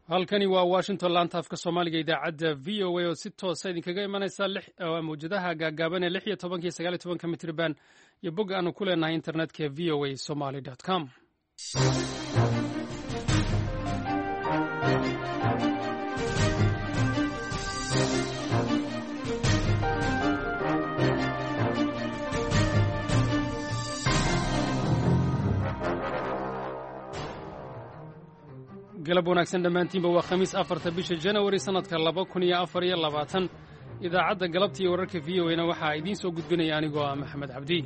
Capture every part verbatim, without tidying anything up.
halkani waa Washington laanta afka Soomaaliga idaacadda V O A oo si toos ah idinkaga imanaysa lix mawjadaha gaagaaban ee lix iyo toban iyo sagaal iyo toban mitir band iyo bog aanu ku leenahay internetka v o a somali dot com. galab wanaagsan dhammaantiinba waa khamiis afarta bisha January sanadka laba kun iyo afar iyo labaatan idaacadda galabta iyo wararka V O A na waxaa idiin soo gudbinaya anigoo ah Maxamed Cabdi.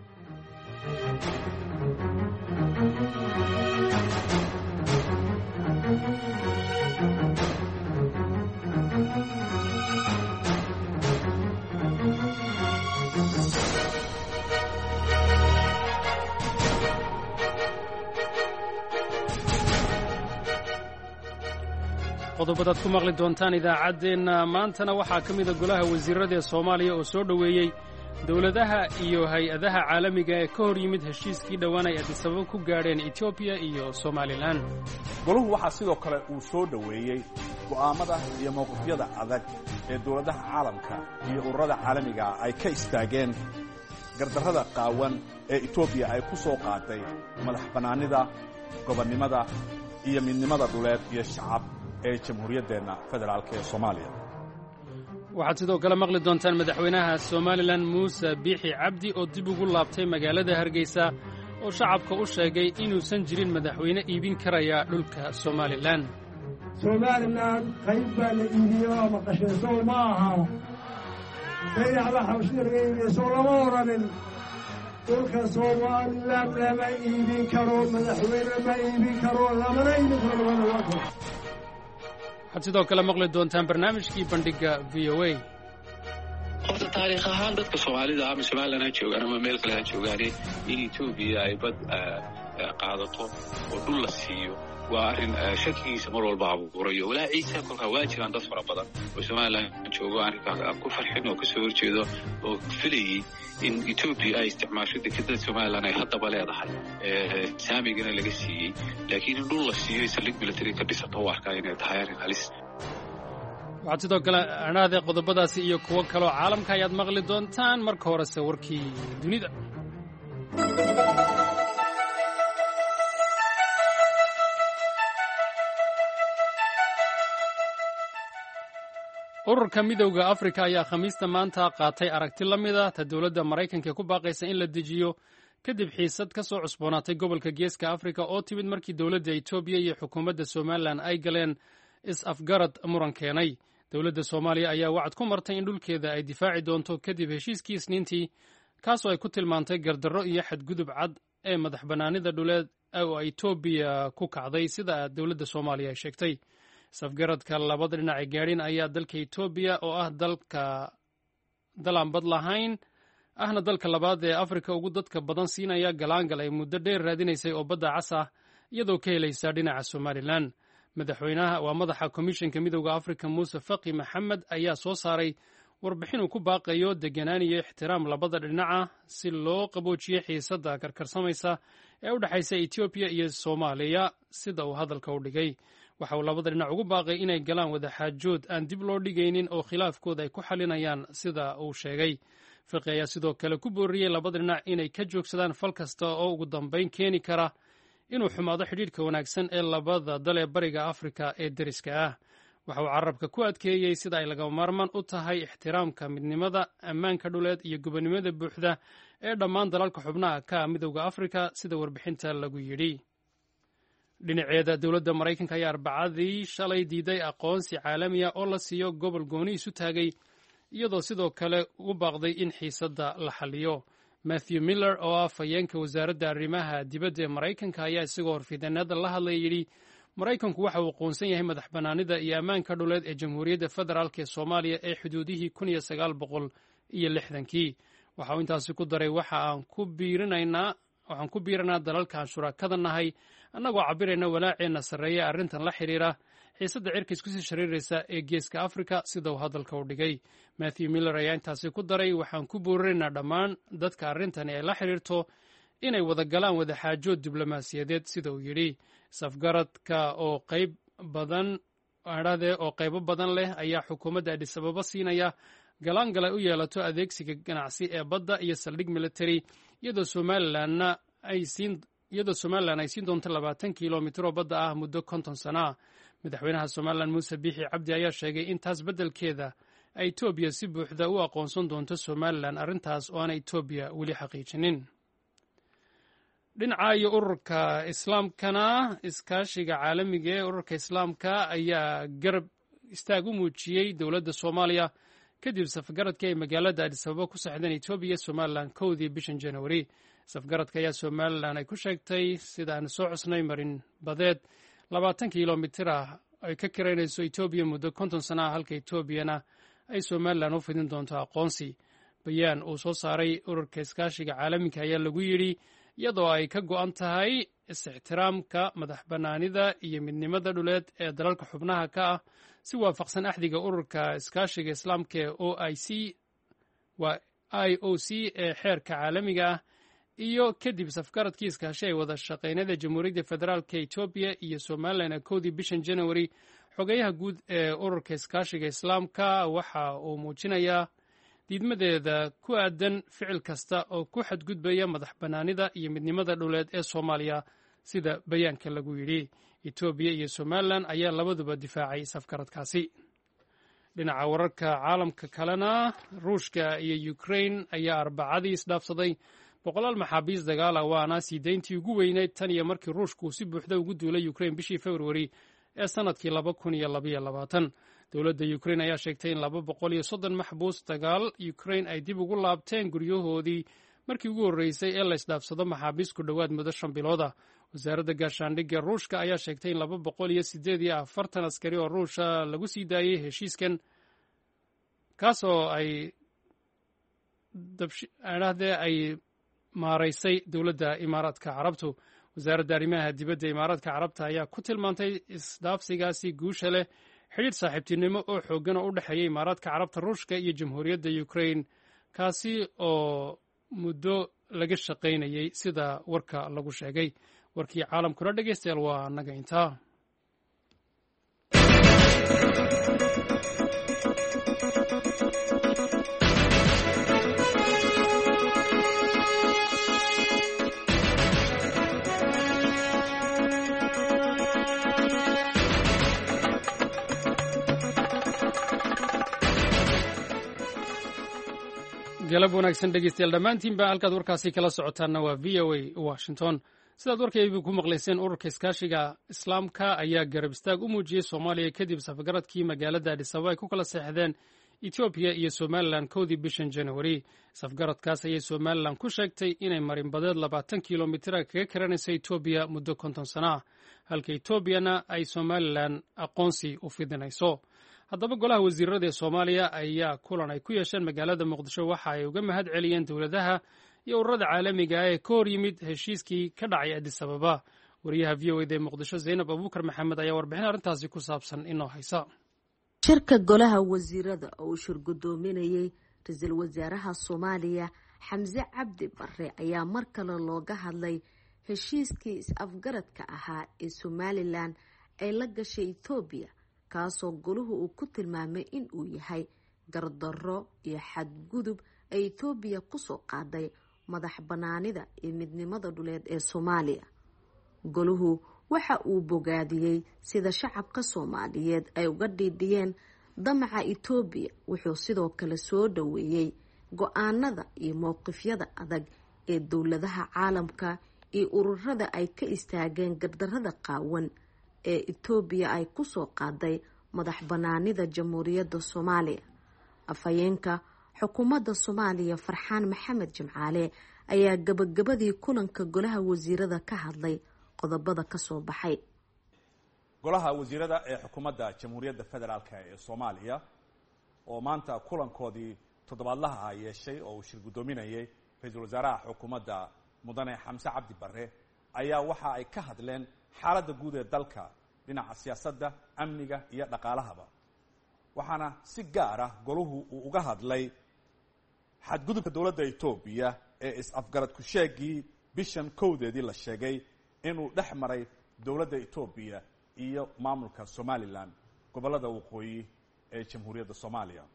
qodobadaad ku maqli doontaan idaacaddeenna maantana waxaa ka mida golaha wasiirrada ee Soomaaliya oo soo dhoweeyey dowladaha iyo hay-adaha caalamiga ee ka hor yimid heshiiskii dhowaan ay Addis Ababa ku gaadheen Ethiopia iyo Somaliland. goluhu waxaa sidoo kale uu soo dhoweeyey go'aamada iyo mowqifyada adag ee dowladaha caalamka iyo ururada caalamiga ay ka istaageen gardarrada qaawan ee Ethiopia ay ku soo qaaday madax bannaanida gobonnimada iyo midnimada dhuleed iyo shacab ee jamhuuriyaddeena federaalka ee Soomaaliya. waxaad sidoo kale maqli doontaan madaxweynaha Somaliland Muuse Biixi Cabdi oo dib ugu laabtay magaalada Hargeysa oo shacabka u sheegay inuusan jirin madaxweyne iibin karaya dhulka Somaliland. Somaliland qayb baa la iibiyo ama qashayso ma aha sayacda xabshirgeeyay soo lama oranin dhulka Somaliland lama iibin karo madaxweyne ma iibin karo lamana iibin karo waxaad sidoo kale maqli doontaan barnaamijkii bandhigga V O A. horta taariikh ahaan dadka Soomaalida ama Somaliland ha joogaan ama meel kale ha joogaan in Ethiopia ay bad qaadato oo dhul la siiyo waa arrin shakigiisa mar walba abuurayo walaaciisa kolka waa jiraan dad fara badan oo Somaliland joogo arrinkaas ku farxin oo ka soo horjeedo oo filayay in Ethiopia ay isticmaasho dekadda Somaliland ay haddaba leedahay saamigana laga siiyey laakiin in dhul la siiyo saldhig military ka dhisato waa arkaa inay tahay arrin halis. waxaad sidoo kale anaade qodobadaasi iyo kuwo kaloo caalamka ayaad maqli doontaan marka horese warkii dunida. ururka midowda Afrika ayaa khamiista maanta qaatay aragti la mid ah ta dowladda Maraykanka ku baaqaysa in la dejiyo kadib xiisad ka soo cusboonaatay gobolka Geeska Afrika oo timid markii dowladda Ethiopia iyo xukuumadda Somaliland ay galeen is-afgarad muran keenay. dowladda Soomaaliya ayaa wacd ku martay in dhulkeeda ay difaaci doonto kadib heshiiskii Isniintii kaasoo ay ku tilmaantay gardarro iyo xadgudub cad ee madax bannaanida dhuleed oo Ethiopia ku kacday sida dowladda Soomaaliya ay sheegtay. safgaradka labada dhinac ee gaadhin ayaa dalka Ethiopia oo ah dalka dalaan bad lahayn ahna dalka labaad ee Afrika ugu dadka badan siinaya galaangal ay muddo dheer raadinaysay oo badda cas ah iyadoo ka helaysa dhinaca Somaliland. madaxweynaha waa madaxa komishanka midowda Afrika Muuse Faqi Maxamed ayaa soo saaray warbixin uu ku baaqayo deganaan iyo ixtiraam labada dhinaca si loo qaboojiyo xiisadda karkarsamaysa ee u dhaxaysa Ethiopia iyo Soomaaliya sida uu hadalka u dhigay. waxa uu labada dhinac ugu baaqay inay galaan wadaxaajood aan dib loo dhigaynin oo khilaafkooda ay ku xalinayaan sida uu sheegay. Faqi ayaa sidoo kale ku booriyey labada dhinac inay ka joogsadaan fal kasta oo ugu dambayn keeni kara inuu xumaado xidhiidhka wanaagsan ee labada dal ee bariga Afrika ee deriska ah. waxa uu carabka ku adkeeyey sida ay lagama maarmaan u tahay ixtiraamka midnimada, ammaanka dhuleed iyo gobonnimada buuxda ee dhammaan dalalka xubnaha ka midowda Afrika sida warbixinta lagu yidhi. dhinaceeda dowladda Maraykanka ayaa Arbacadii shalay diiday aqoonsi caalami ah oo la siiyo gobol gooni isu taagay iyadoo sidoo kale ugu baaqday in xiisadda la xalliyo. Matthew Miller oo ah afhayeenka wasaaradda arrimaha dibadda ee Maraykanka ayaa isagoo horfidanada la hadlay yidhi Maraykanku waxa uu aqoonsan yahay madax bannaanida iyo ammaanka dhuleed ee Jamhuuriyadda Federaalka ee Soomaaliya ee xuduudihii kun iyo sagaal boqol iyo lixdankii. waxa uu intaasi ku daray waxa aan ku biirinaynaa waxaan ku biiranaa dalalkan shurakada nahay annagoo cabirayna walaaceena sarreeya arrintan la xiriira xiisadda cirka isku sii shariiraysa ee Geeska Afrika sida uu hadalka u dhigay. Matthew Miller ayaa intaasi ku daray waxaan ku boorinaynaa dhammaan dadka arrintani ay la xiriirto inay wada galaan wadaxaajood diblomaasiyadeed sida uu yidhi. safgaradka oo qayb badan adhade oo qaybo badan leh ayaa xukuumadda Addis Ababa siinaya galaangal ay u yeelato adeegsiga ganacsi ee badda iyo saldhig military iyadoo Somalilandna ay siin iyadoo Somaliland ay siin doonto labaatan kiiloomitir oo badda ah muddo konton sano. Madaxweynaha Somaliland Muuse Biixi Cabdi ayaa sheegay in taas beddelkeeda ay Itoobiya si buuxda u aqoonsan doonto Somaliland, arrintaas oo aan Itoobiya weli xaqiijinin. dhinaca iyo ururka islaamkana iskaashiga caalamiga ee ururka islaamka ayaa garab istaag u muujiyey dowladda Soomaaliya kadib safgaradkii ay magaalada Addis Ababa ku saxdeen Itoobiya iyo Somaliland kowdii bishan January. Safgaradka ayaa Somaliland ay ku sheegtay sida aan soo cusnay marin badeed labaatan kiiloomitir ah ay ka kiraynayso Itoobiya muddo konton sano ah, halka Itoobiyana ay Somaliland u fidin doonto aqoonsi. Bayaan uu soo saaray ururka iskaashiga caalamiga ayaa lagu yidhi iyadoo ay ka go'an tahay is-ixtiraamka madax bannaanida iyo midnimada dhuleed ee dalalka xubnaha ka ah si waafaqsan axdiga ururka iskaashiga islaamka ee O I C waa I O C ee xeerka caalamiga ah iyo kadib safgaradkii iskaashi ay wada shaqaynada Jamhuuriyadda Federaalka Itoobiya iyo Somaliland kowdii bishan January. Xogayaha guud ee ururka iskaashiga islaamka waxa uu muujinayaa diidmadeeda ku aadan ficil kasta oo ku xadgudbaya madax bannaanida iyo midnimada dhuleed ee Soomaaliya sida bayaanka lagu yidhi. Itoobiya iyo Somaliland ayaa labaduba difaacay safgaradkaasi. dhinaca wararka caalamka kalena Ruushka iyo Ukraine ayaa Arbacadii isdhaafsaday boqolaal maxaabiis dagaal ah, waana sii deyntii ugu weyneyd tan iyo markii Ruushku si buuxda ugu duulay Ukraine bishii February ee sanadkii laba kun iyo laba iyo labaatan. Dowladda Ukraine ayaa sheegtay in laba boqol iyo soddon maxbuus dagaal Ukraine ay dib ugu laabteen guryahoodii markii ugu horreysay ee la isdhaafsado maxaabiis ku dhowaad muddo shan bilood ah. Wasaaradda gaashaandhigga Ruushka ayaa sheegtay in laba boqol iyo siddeed iyo afartan askari oo Ruusha lagu sii daayey heshiiskan, kaasoo ay dabshadee ay maaraysay dowladda Imaaraadka Carabtu. Wasaaradda arrimaha dibadda Imaaraadka Carabta ayaa ku tilmaantay isdhaafsigaasi guusha leh xidhiidh saaxiibtinimo oo xooggan oo u dhexeeya Imaaraadka Carabta, Ruushka iyo Jamhuuriyadda Ukraine, kaasi oo muddo laga shaqaynayay sida warka lagu sheegay. warkii caalamkuna dhegaystayaal waa naga intaa. galab wanaagsan dhegeystayaal dhammaantiinba halkaad warkaasi kala socotaanna waa V O A Washington. sidaad warkaybi ku maqlayseen ururka iskaashiga islaamka ayaa garab istaag u muujiyey Soomaaliya kadib safgaradkii magaalada Addis Ababa ay ku kala seexdeen Itoobiya iyo Somaliland kowdii bishan January. Safgaradkaas ayay Somaliland ku sheegtay inay marin badeed labaatan kiiloomitir kaga kiranayso Itoobiya muddo konton sano ah, halka Itoobiyana ay Somaliland aqoonsi u fidinayso. haddaba golaha wasiirada ee Soomaaliya ayaa kulan ay ku yeesheen magaalada Muqdisho waxa ay uga mahad celiyeen dowladaha iyo ururada caalamiga ah ee ka hor yimid heshiiskii ka dhacay Addis Ababa. wariyaha V O A ee Muqdisho Zainab Abuukar Maxamed ayaa warbixin arrintaasi ku saabsan inoo haysa. shirka golaha wasiirada oo uu shirgudoominayay ra'iisul wasaaraha Soomaaliya Xamse Cabdi Barre ayaa mar kale looga hadlay heshiiskii is-afgaradka ahaa ee Somaliland ay la gashay Itoobiya, kaasoo goluhu uu ku tilmaamay in uu yahay gardarro iyo xadgudub ay Itoobiya ku soo qaaday madax banaanida iyo midnimada dhuleed ee Soomaaliya. goluhu waxa uu bogaadiyey sida shacabka Soomaaliyeed ay uga dhiidhiyeen damaca Itoobiya, wuxuu sidoo kale soo dhaweeyay go'aanada iyo mowqifyada adag ee dowladaha caalamka iyo ururada ay ka istaageen gardarrada qaawan ee Itoobiya ay ku soo qaaday madax banaanida Jamhuuriyadda Soomaaliya. afhayeenka xukuumadda Soomaaliya Farxaan Maxamed Jimcaale ayaa gabagabadii kulanka golaha wasiirada ka hadlay qodobada ka soo baxay. golaha wasiirada ee xukuumadda Jamhuuriyadda Federaalka ee Soomaaliya oo maanta kulankoodii toddobaadlaha ah yeeshay oo uu shir gudoominayay ra'iisul wasaaraha xukuumadda mudane Xamse Cabdi Barre ayaa waxa ay ka hadleen xaaladda guud ee dalka dhinaca siyaasadda, amniga iyo dhaqaalahaba. waxaana si gaar ah goluhu uu uga hadlay xadgudubka dowladda Itoobiya ee is-afgarad ku sheegii bishan kowdeedii la sheegay inuu dhex maray dowladda Itoobiya iyo maamulka Somaliland, gobollada waqooyi ee jamhuuriyadda soomaaliya.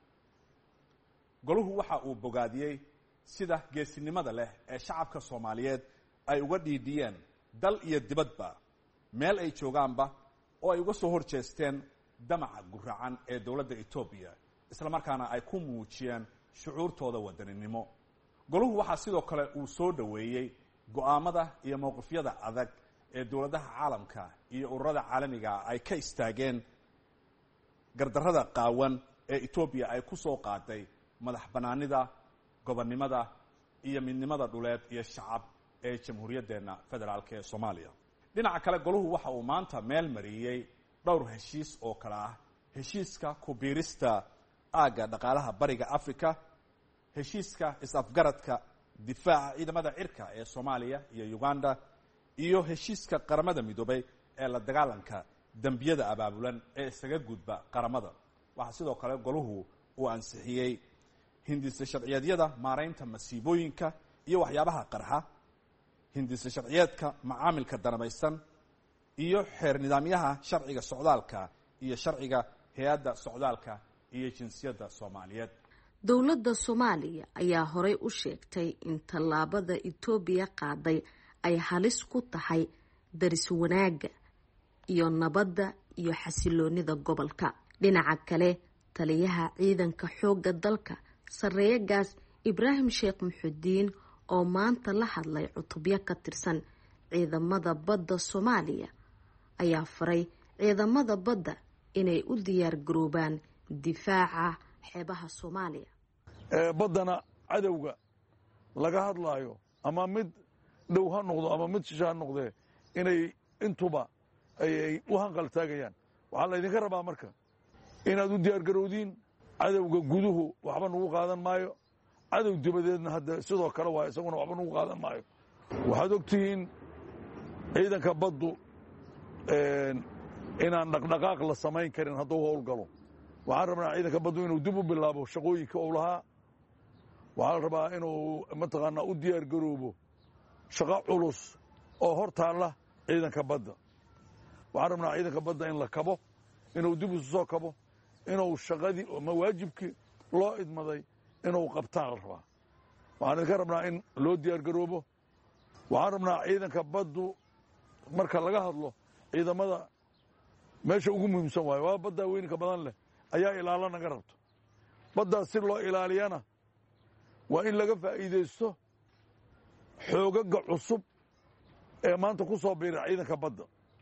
goluhu waxa uu bogaadiyey sida geesinimada leh ee shacabka soomaaliyeed ay uga dhiidhiyeen dal iyo dibadba meel ay joogaanba oo ay uga soo hor jeesteen damaca guracan ee dowladda etoobiya isla markaana ay ku muujiyeen shucuurtooda wadaninimo. goluhu waxaa sidoo kale uu soo dhoweeyey go'aamada iyo mowqifyada adag ee dowladaha caalamka iyo ururada caalamiga ay ka istaageen gardarrada qaawan ee etoobiya ay ku soo qaaday madax bannaanida, gobonnimada iyo midnimada dhuleed iyo shacab ee jamhuuriyaddeenna federaalka ee soomaaliya. dhinaca kale goluhu waxa uu maanta meel mariyey dhowr heshiis oo kale ah heshiiska ku biirista aagga dhaqaalaha bariga africa, heshiiska is-afgaradka difaaca ciidamada cirka ee soomaaliya iyo uganda, iyo heshiiska qaramada midoobay ee la dagaalanka dembiyada abaabulan ee isaga gudba qaramada. waxaa sidoo kale goluhu uu ansixiyey hindise sharciyeedyada maaraynta masiibooyinka iyo waxyaabaha qarxa, hindise sharciyeedka macaamilka danamaysan, iyo xeer nidaamyaha sharciga socdaalka iyo sharciga hay-adda socdaalka iyo jinsiyadda soomaaliyeed. dowladda soomaaliya ayaa horey u sheegtay in tallaabada etoobiya qaaday ay halis ku tahay daris wanaagga iyo nabadda iyo xasiloonida gobolka. dhinaca kale taliyaha ciidanka xoogga dalka sarreeyagaas ibraahim sheekh muxudiin oo maanta la hadlay cutubyo ka tirsan ciidamada badda soomaaliya ayaa faray ciidamada badda inay u diyaar garoobaan difaaca xeebaha soomaaliya. baddana cadowga laga hadlaayo ama mid dhow ha noqdo ama mid shisha ha noqdee inay intuba ayay u hanqal taagayaan. waxaa laydinka rabaa marka inaad u diyaar garowdiin. cadowga guduhu waxba nagu qaadan maayo, cadow dibadeedna hadda sidoo kale waa isaguna waxba nagu qaadan maayo. waxaad ogtihiin ciidanka baddu inaan dhaqdhaqaaq la samayn karin hadduu howlgalo. waxaan rabnaa ciidanka baddu inuu dib u bilaabo shaqooyinka uu lahaa. waxaa la rabaa inuu mataqaanaa u diyaar garoobo shaqo culus oo hor taalla ciidanka badda. waxaan rabnaa ciidanka badda in la kabo, inuu dib isu soo kabo, inuu shaqadii ama waajibkii loo idmaday inuu qabtaan la rabaa. waxaan idinka rabnaa in loo diyaar garoobo. waxaan rabnaa ciidanka baddu marka laga hadlo ciidamada meesha ugu muhiimsan waayo waa baddaa weynka badan leh ayaa ilaalo naga rabto. baddaas si loo ilaaliyana waa in laga faa'iidaysto xoogaga cusub ee maanta ku soo biira ciidanka badda.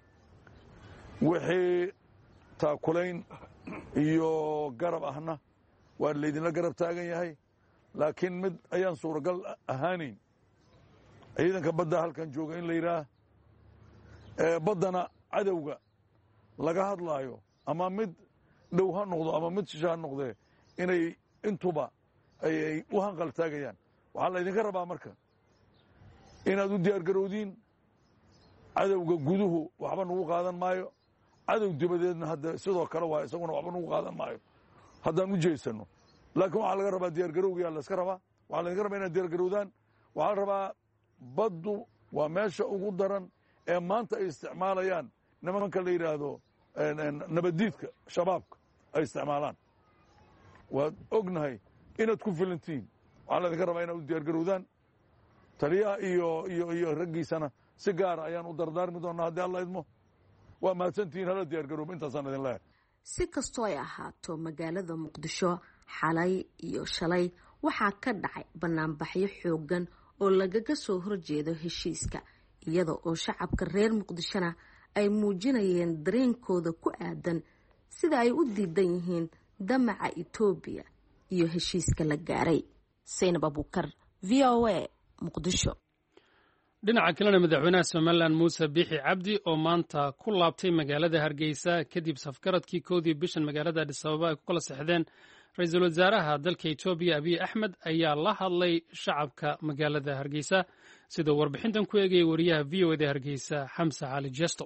wixii taakulayn iyo garab ahna waa laydinla garab taagan yahay, laakiin mid ayaan suuragal ahaanayn ciidanka badda halkan jooga in la yidhaah baddana cadowga laga hadlaayo ama mid dhow ha noqdo ama mid shisha ha noqdee inay intuba ayay u hanqal taagayaan. waxaa laydinka rabaa marka inaad u diyaar garowdiin. cadowga guduhu waxba nagu qaadan maayo, cadow dibadeedna hadda sidoo kale waa isaguna waxba nagu qaadan maayo haddaan u jeesanno. laakiin waxaa laga rabaa diyaar garowgiyaa layska rabaa. waxaa laydinka rabaa inaad diyaar garowdaan. waxaa la rabaa baddu waa meesha ugu daran ee maanta ay isticmaalayaan nimanka la yidhaahdo nabaddiidka shabaabka ay isticmaalaan. waad ognahay inaad ku filantihiin. waxaa laydinka rabaa inaad u diyaar garowdaan. taliyaha iyo iyo iyo raggiisana si gaara ayaan u dardaarmi doonaa haddii alla idmo. waa mahadsantihiin, hala diyaar garoobo. intaasaan idin leeyahay. si kastoo ay ahaato magaalada muqdisho xalay iyo shalay waxaa ka dhacay banaanbaxyo xoogan oo lagaga soo horjeedo heshiiska, iyada oo shacabka reer muqdishona ay muujinayeen dareenkooda ku aadan sida ay u diidan yihiin damaca etoobiya iyo heshiiska la gaaray. saynab abuukar, v o a, muqdisho. dhinaca kalena madaxweynaha somalilan muuse biixi cabdi oo maanta ku laabtay magaalada hargeysa kadib safgaradkii koodii bishan magaalada adis ababa ay ku kala sexdeen ra-iisul wasaaraha dalka etoobiya abiy axmed ayaa la hadlay shacabka magaalada hargeysa, sidoo warbixintan ku eegayay wariyaha v o da hargeysa xamse cali jesto.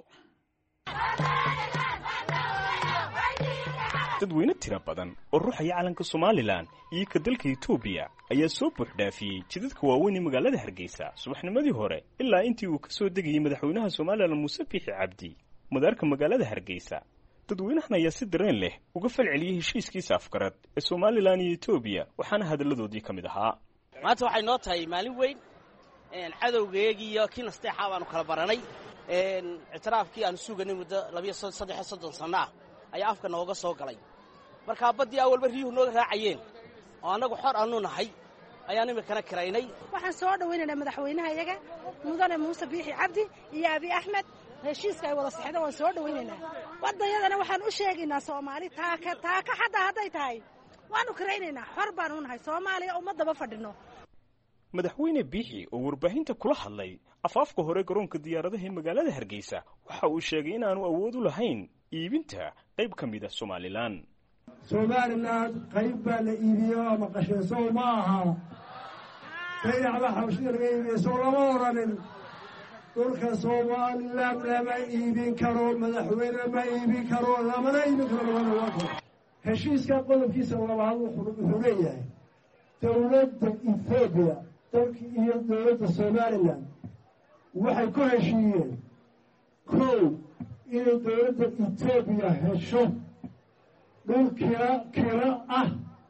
dadweyne tiro badan oo ruuxaya calanka somalilan iyo ka dalka etoobiya ayaa soo buuxdhaafiyey jidadka waaweyn ee magaalada hargeysa subaxnimadii hore ilaa intii uu ka soo degayey madaxweynaha somalilan muuse biixi cabdi madaarka magaalada hargeysa. dadweynahan ayaa si dareen leh uga falceliyey heshiiskiisa afgarad ee somalilan iyo etoobiya waxaana hadalladoodii ka mid ahaa maanta waxay noo tahay maalin weyn cadowgeegii iyo kii nasteexaa baanu kala baranay ictiraafkii aanu suganay muddo labiyo saddex soddon sanno ah ayaa afka nooga soo galay markaa baddii awalba riyuhu nooga raacayeen oo annagu xor aanu nahay ayaan iminkana kiraynay waxaan soo dhawaynaynaa madaxweynaha iyaga mudane muuse biixi cabdi iyo abi axmed heshiiska ay wada saxdeen waan soo dhawaynaynaa waddanyadana waxaan u sheegaynaa soomaali taaka taaka xataa hadday tahay waanu kiraynaynaa xor baanu nahay soomaaliya ummadaba fadhino madaxweyne biixi oo warbaahinta kula hadlay afaafka hore garoonka diyaaradaha ee magaalada hargeysa waxa uu sheegay inaanu awood u lahayn iibinta qayb ka mid a somalilan somalilan qayb baa la iibiyo ama qashaysow ma aha sayacba xabshida laga iibiyeyso lama odhanin dhulka somalilan lama iibin karo madaxweyne ma iibin karo lamana iibin karo labana waa karo heshiiska qodobkiisa labaad wuxuu leeyahay dowladda ethoobiya dalka iyo dowladda somalilan waxay ku heshiiyeen kow inay dowladda etoobiya hesho dhul kira kira ah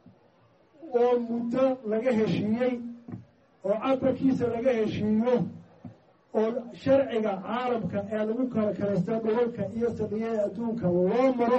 oo muddo laga heshiiyey oo cabarkiisa laga heshiiyo oo sharciga caalamka ee lagu kala kalaysta dhulalka iyo sadhiyada adduunka loo maro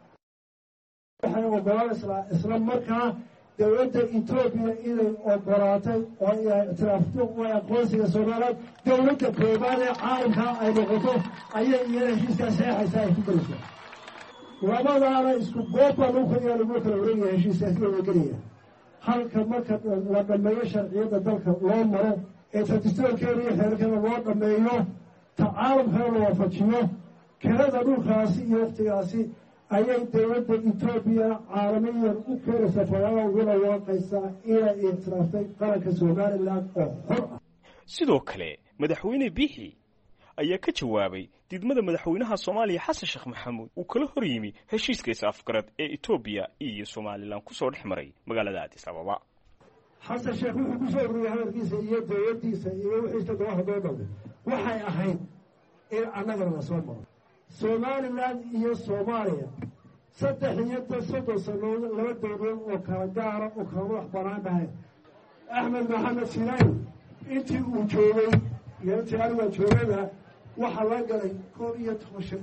waxay ogolaan isla markaa dowladda etoobiya inay ogolaatay oo ay ictiraafto oo aqoonsiga soomaaliyeed dowladda koobaad ee caalamka ay noqoto ayay iyada heshiiskaa saxeexaysa ay ku gelaysaa labadaana isku goobbaa lagu kaliyaa lagu kala wareegaya heshiiskaasi looga gelaya halka marka la dhameeyo sharciyadda dalka loo maro ee tradistoorkeeda iyo xeerkeeda loo dhameeyo ta caalamkana la waafajiyo kirada dhulkaasi iyo wakhtigaasi ayay dowladda etoobiya caalamiyan u keenaysa fagaala uguna waaqaysaa inay ictiraaftay qaranka somalilan oo xor ah sidoo kale madaxweyne biixi ayaa ka jawaabay didmada madaxweynaha soomaaliya xasan sheekh maxamuud uu kala hor yimi heshiiska is-afgarad ee etoobiya iyo somalilan kusoo dhex maray magaalada addis ababa xasan sheekh wuxuu ku soo ururiyey hadalkiisa iyo dowladdiisa iyo wixiisa golaha doo dhamay waxay ahayd in annagana la soo maro somalilan iyo soomaaliya saddex iyo soddon sannood laba dowladood oo kala gaara oo kala madax banaan dhahay axmed maxamed sinaayi intii uu joogay intii anigaa joogayba waxaa la galay koob iyo toban shir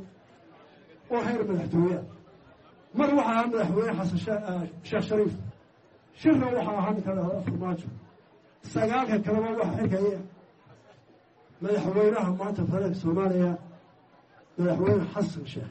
oo heer madaxtooyeah mar waxaa ahaa madaxweyne xasan sheekh shariif shirna waxaa ahaa ninka dhahda farmaajo sagaalka kaleba waxa xilkaya madaxweynaha maanta federaalka soomaaliya madaxweyne xasan sheekh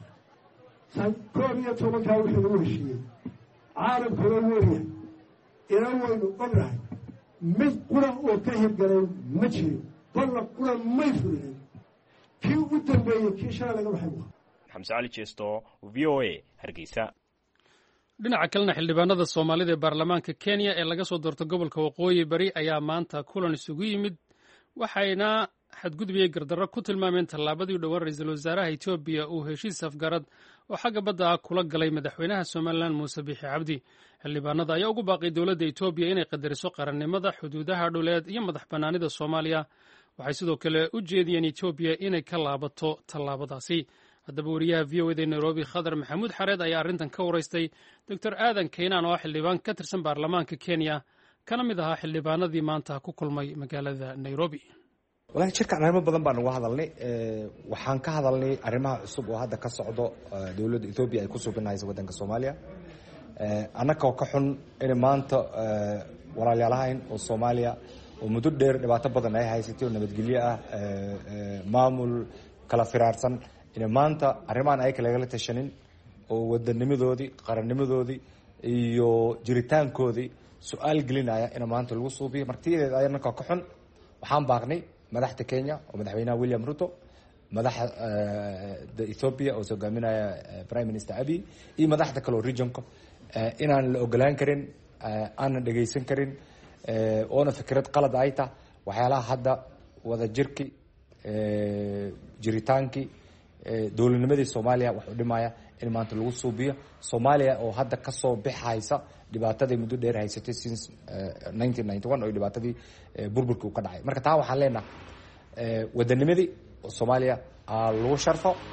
koob iyo tobankaa wixii lagu heshiiyey caalamkuna weeryahay ina waynu ognahay mid qura oo ka hirgalay ma jirin balla qura may fulinin kii u dambeeyey kii shalay laga waxay uha xamse cali jeesto v o a hargeysa dhinaca kalena xildhibaanada soomaalida ee baarlamaanka kenya ee laga soo doorto gobolka waqooyi bari ayaa maanta kulan isugu yimid waxayna xadgudbiyey gardarro ku tilmaameen tallaabadii u dhowaan ra-iisul wasaaraha etoobiya uu heshiis afgarad oo xagga badda ah kula galay madaxweynaha somalilan muuse biixi cabdi xildhibaanada ayaa ugu baaqay dowladda etoobiya inay qadariso qarannimada xuduudaha dhuleed iyo madax bannaanida soomaaliya waxay sidoo kale u jeediyeen etoobiya inay ka laabato tallaabadaasi haddaba wariyaha v o eda nairobi khadar maxamuud xareed ayaa arrintan ka waraystay doctor aadan kaynaan oo ah xildhibaan ka tirsan baarlamaanka kenya kana mid ahaa xildhibaanadii maanta ku kulmay magaalada nairobi walahi jirkan arrimo badan baan uga hadalnay waxaan ka hadalnay arrimaha cusub oo hadda ka socdo dowladda etoobiya ay ku suubinayso waddanka soomaaliya annagoo ka xun inay maanta walaalyaalahayn oo soomaaliya oo muddo dheer dhibaato badan ay haysatay oo nabadgelyo ah maamul kala firaarsan inay maanta arrimahan ay kalagala tashanin oo wadanimadoodii qarannimadoodii iyo jiritaankoodii su-aal gelinaya in maanta lagu suubiyo martiyadeed annagoo ka xun waxaan baaqnay madaxda kenya oo madaxweynaha william ruto madaxda ethoopia oo hogaaminaya prime minister abi iyo madaxda kale oo regionka inaan la ogolaan karin aanan dhegaysan karin oona fikrad qalad ay tah waxyaalaha hadda wada jirki jiritaankii dowladnimadii soomaaliya wax u dhimaya in maanta lagu suubiyo soomaaliya oo hadda kasoo bixaysa dhibaatadii muddo dheer haysatay since nineteen ninety one oo dhibaatadii burburkii uu ka dhacay marka taa waxaan leenaha wadanimadii soomaaliya lagu sharfo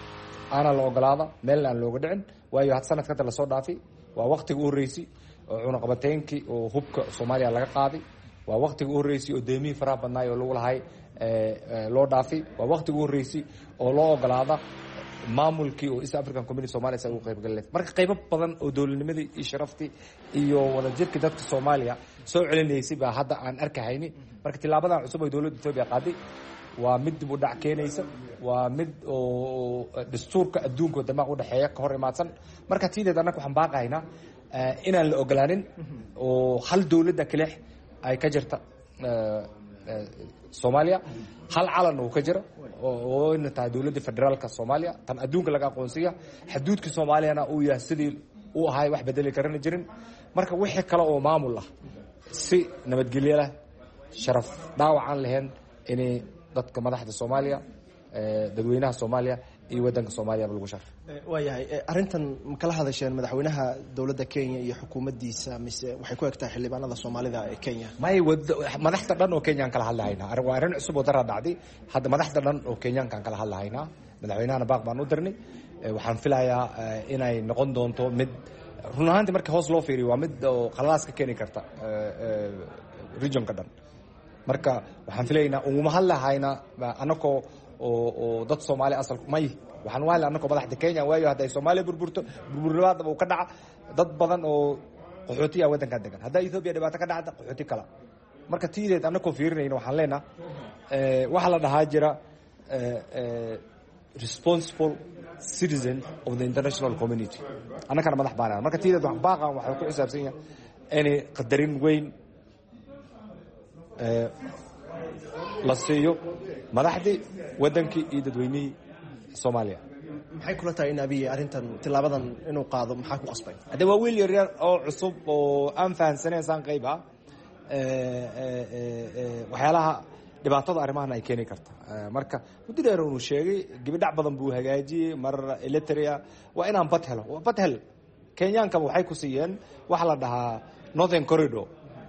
aanaa la ogolaada meelna aan looga dhicin waayo had sanadka hadda lasoo dhaafay waa waktiga u horreysay oo cunaqabateynkii oo hubka soomaaliya laga qaaday waa waktiga u horreysay oo deemihii faraha badnaay oo lagu lahay loo dhaafay waa waktiga u horreysay oo loo ogolaada maamulkii oo East African Community Soomaaliya ay ugu qayb galeen marka qaybo badan oo dawladnimadii iyo sharaftii iyo wadajirka dadka Soomaaliya soo celinaysay baa hadda aan arkahayni marka tilaabadan cusub ee dawladda Itoobiya qaaday waa mid dib u dhac keenaysa waa mid oo dastuurka adduunka wadamaha u dhaxeeya ka hor imaadsan marka tiideed annaga waxaan baaqaynaa inaan la ogolaanin oo hal dawladda kale ay ka jirta Soomaaliya hal calan uu ka jiro oo inta tahay dawladda federaalka Soomaaliya tan adduunka laga aqoonsiyo xuduudka Soomaaliyana uu yahay sidii uu ahay wax bedeli karan jirin marka wixii kale oo maamul ah si nabadgelyo leh sharaf dhaawacan lahayn inay dadka madaxda Soomaaliya dadweynaha Soomaaliya iyo wadanka Soomaaliya lagu sharf waayahay arintan kala hadasheen madaxweynaha dawladda Kenya iyo xukuumaddiisa mise waxay ku egtahay xildhibaanada Soomaalida ee Kenya may madaxda dhan oo Kenyan kala hadlahaynaa arrin waa arrin cusub oo dara dhacday hadda madaxda dhan oo Kenyan kan kala hadlahaynaa madaxweynahana baaq baan u dirnay waxaan filayaa inay noqon doonto mid run ahaantii markii hoos loo fiiriyo waa mid oo qalaas ka keeni karta regionka dhan marka waxaan filaynaa uguma hadlahaynaa anakoo oo dad Soomaali asal may waxaan waayay anakoo madaxda Kenya waayo hadda ay Soomaaliya burburto burburlaad uu ka dhaca dad badan oo qaxooti ah wadanka degan hadda Ethiopia dhibaato ka dhacda qaxooti kala marka tiideed anakoo fiirinayna waxaan leenahay ee waxa la dhahaa jira ee responsible citizen of the international community anaka madax baanan marka tiideed wax baaqan waxa ku xisaabsan yahay inay qadarin weyn ee la siiyo madaxdii wadankii iyo dadweynihii Soomaaliya maxay kula tahay in abiy arintan tilaabadan inuu qaado maxaa ku qasbay hada waa wiil yar oo cusub oo aan fahansanaysan qayba ee waxyaalaha dhibaatada arrimahan ay keeni karta marka mudireer uu sheegay gibadhac badan buu hagaajiyay mar electria waa inaan bad helo bad hel Kenyaanka waxay ku siiyeen waxa la dhahaa Northern Corridor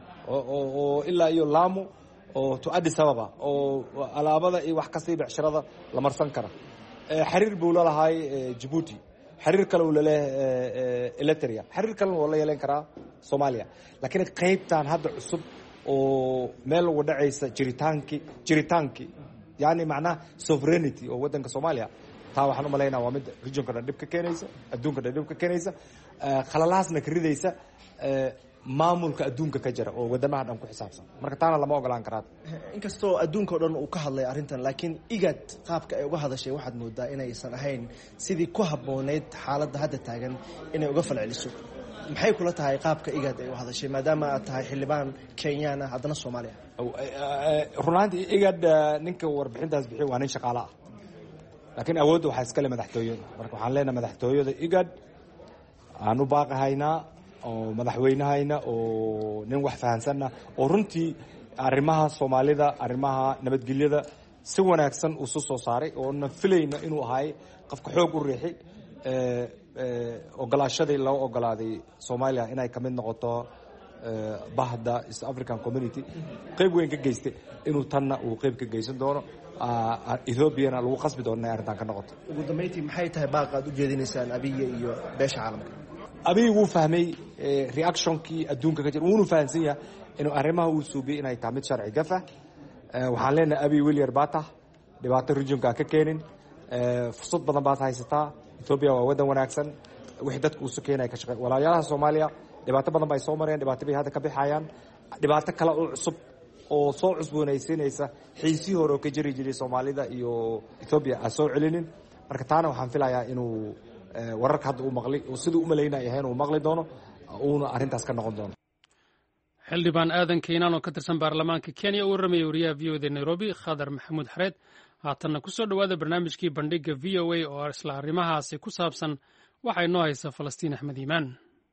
oo ilaa iyo Lamu oo to Addis Ababa oo alaabada iyo wax ka sii bixshirada la marsan kara xiriir buu la lahay Djibouti xiriir kale uu leeyahay Eritrea xiriir kale oo la yeelan kara Soomaaliya laakiin qaybtan hadda cusub oo meel ugu dhacaysa jiritaanki jiritaanki yaani macna sovereignty oo wadanka Soomaaliya taa waxaan u maleynaa waa mid regionka dhan dib ka keenaysa adduunka dhan dib ka keenaysa khalalaasna ka ridaysa maamulka adduunka ka jira oo wadamaha dhan ku xisaabsan marka taana lama ogolaan karaa inkastoo adduunka oo dhan uu ka hadlay arintan laakiin igad qaabka ay uga hadashay waxaad moodaa inaysan ahayn sidii ku habooneyd xaaladda hadda taagan inay uga falceliso maxay kula tahay qaabka igad ay u hadashay maadaama aad tahay xildhibaan Kenyan ah haddana Soomaaliya runaantii igad ninka warbixintaas bixiyay waa nin shaqaale ah laakiin awoodda waxaa iska leh madaxtooyada marka waxaan leenahay madaxtooyada igad aan u baaqahaynaa oo madaxweynahayna oo nin wax fahansanna oo runtii arrimaha Soomaalida arrimaha nabadgelyada si wanaagsan u soo saaray oo na filayna inuu ahay qofka xoog u riixay ee ogolaashadii loo ogolaaday Soomaaliya inay ka mid noqoto bahda East African Community qayb weyn ka geystay inuu tanna uu qayb ka geysan doono Ethiopia lagu qasbi doono inay arrintan ka noqoto ugu dambeyntii maxay tahay baaqaad u jeedinaysaan abiy iyo beesha caalamka abiy wuu fahmay reactionkii adduunka ka jira wuu fahansan yahay inuu arrimaha uu suubiyay inay tahay mid sharci gafa waxaan leenahay abiy William Bata dhibaato regionka ka keenin fursad badan baad haysataa Ethiopia waa wadan wanaagsan wixii dadku u sukeenay ka shaqeey walaalayaha Soomaaliya dhibaato badan bay soo mareen dhibaato bay hadda ka bixayaan dhibaato kale oo cusub oo soo cusboonaysiinaysa xiisii hore oo ka jiri jiray Soomaalida iyo Ethiopia aan soo celinin marka taana waxaan filayaa inuu wararka hadda uu maqlay oo sidoo u maleynay yahay inuu maqli doono oo arintaas ka noqon doono xildhibaan aadan Keenan oo ka tirsan baarlamaanka Kenya oo warramay wariyaha V O A da Nairobi Khadar Maxamuud Xareed haatanna ku soo dhawaada barnaamijkii bandhiga V O A oo isla arrimahaasi ku saabsan waxay noo haysaa Falastiin Axmed Iimaan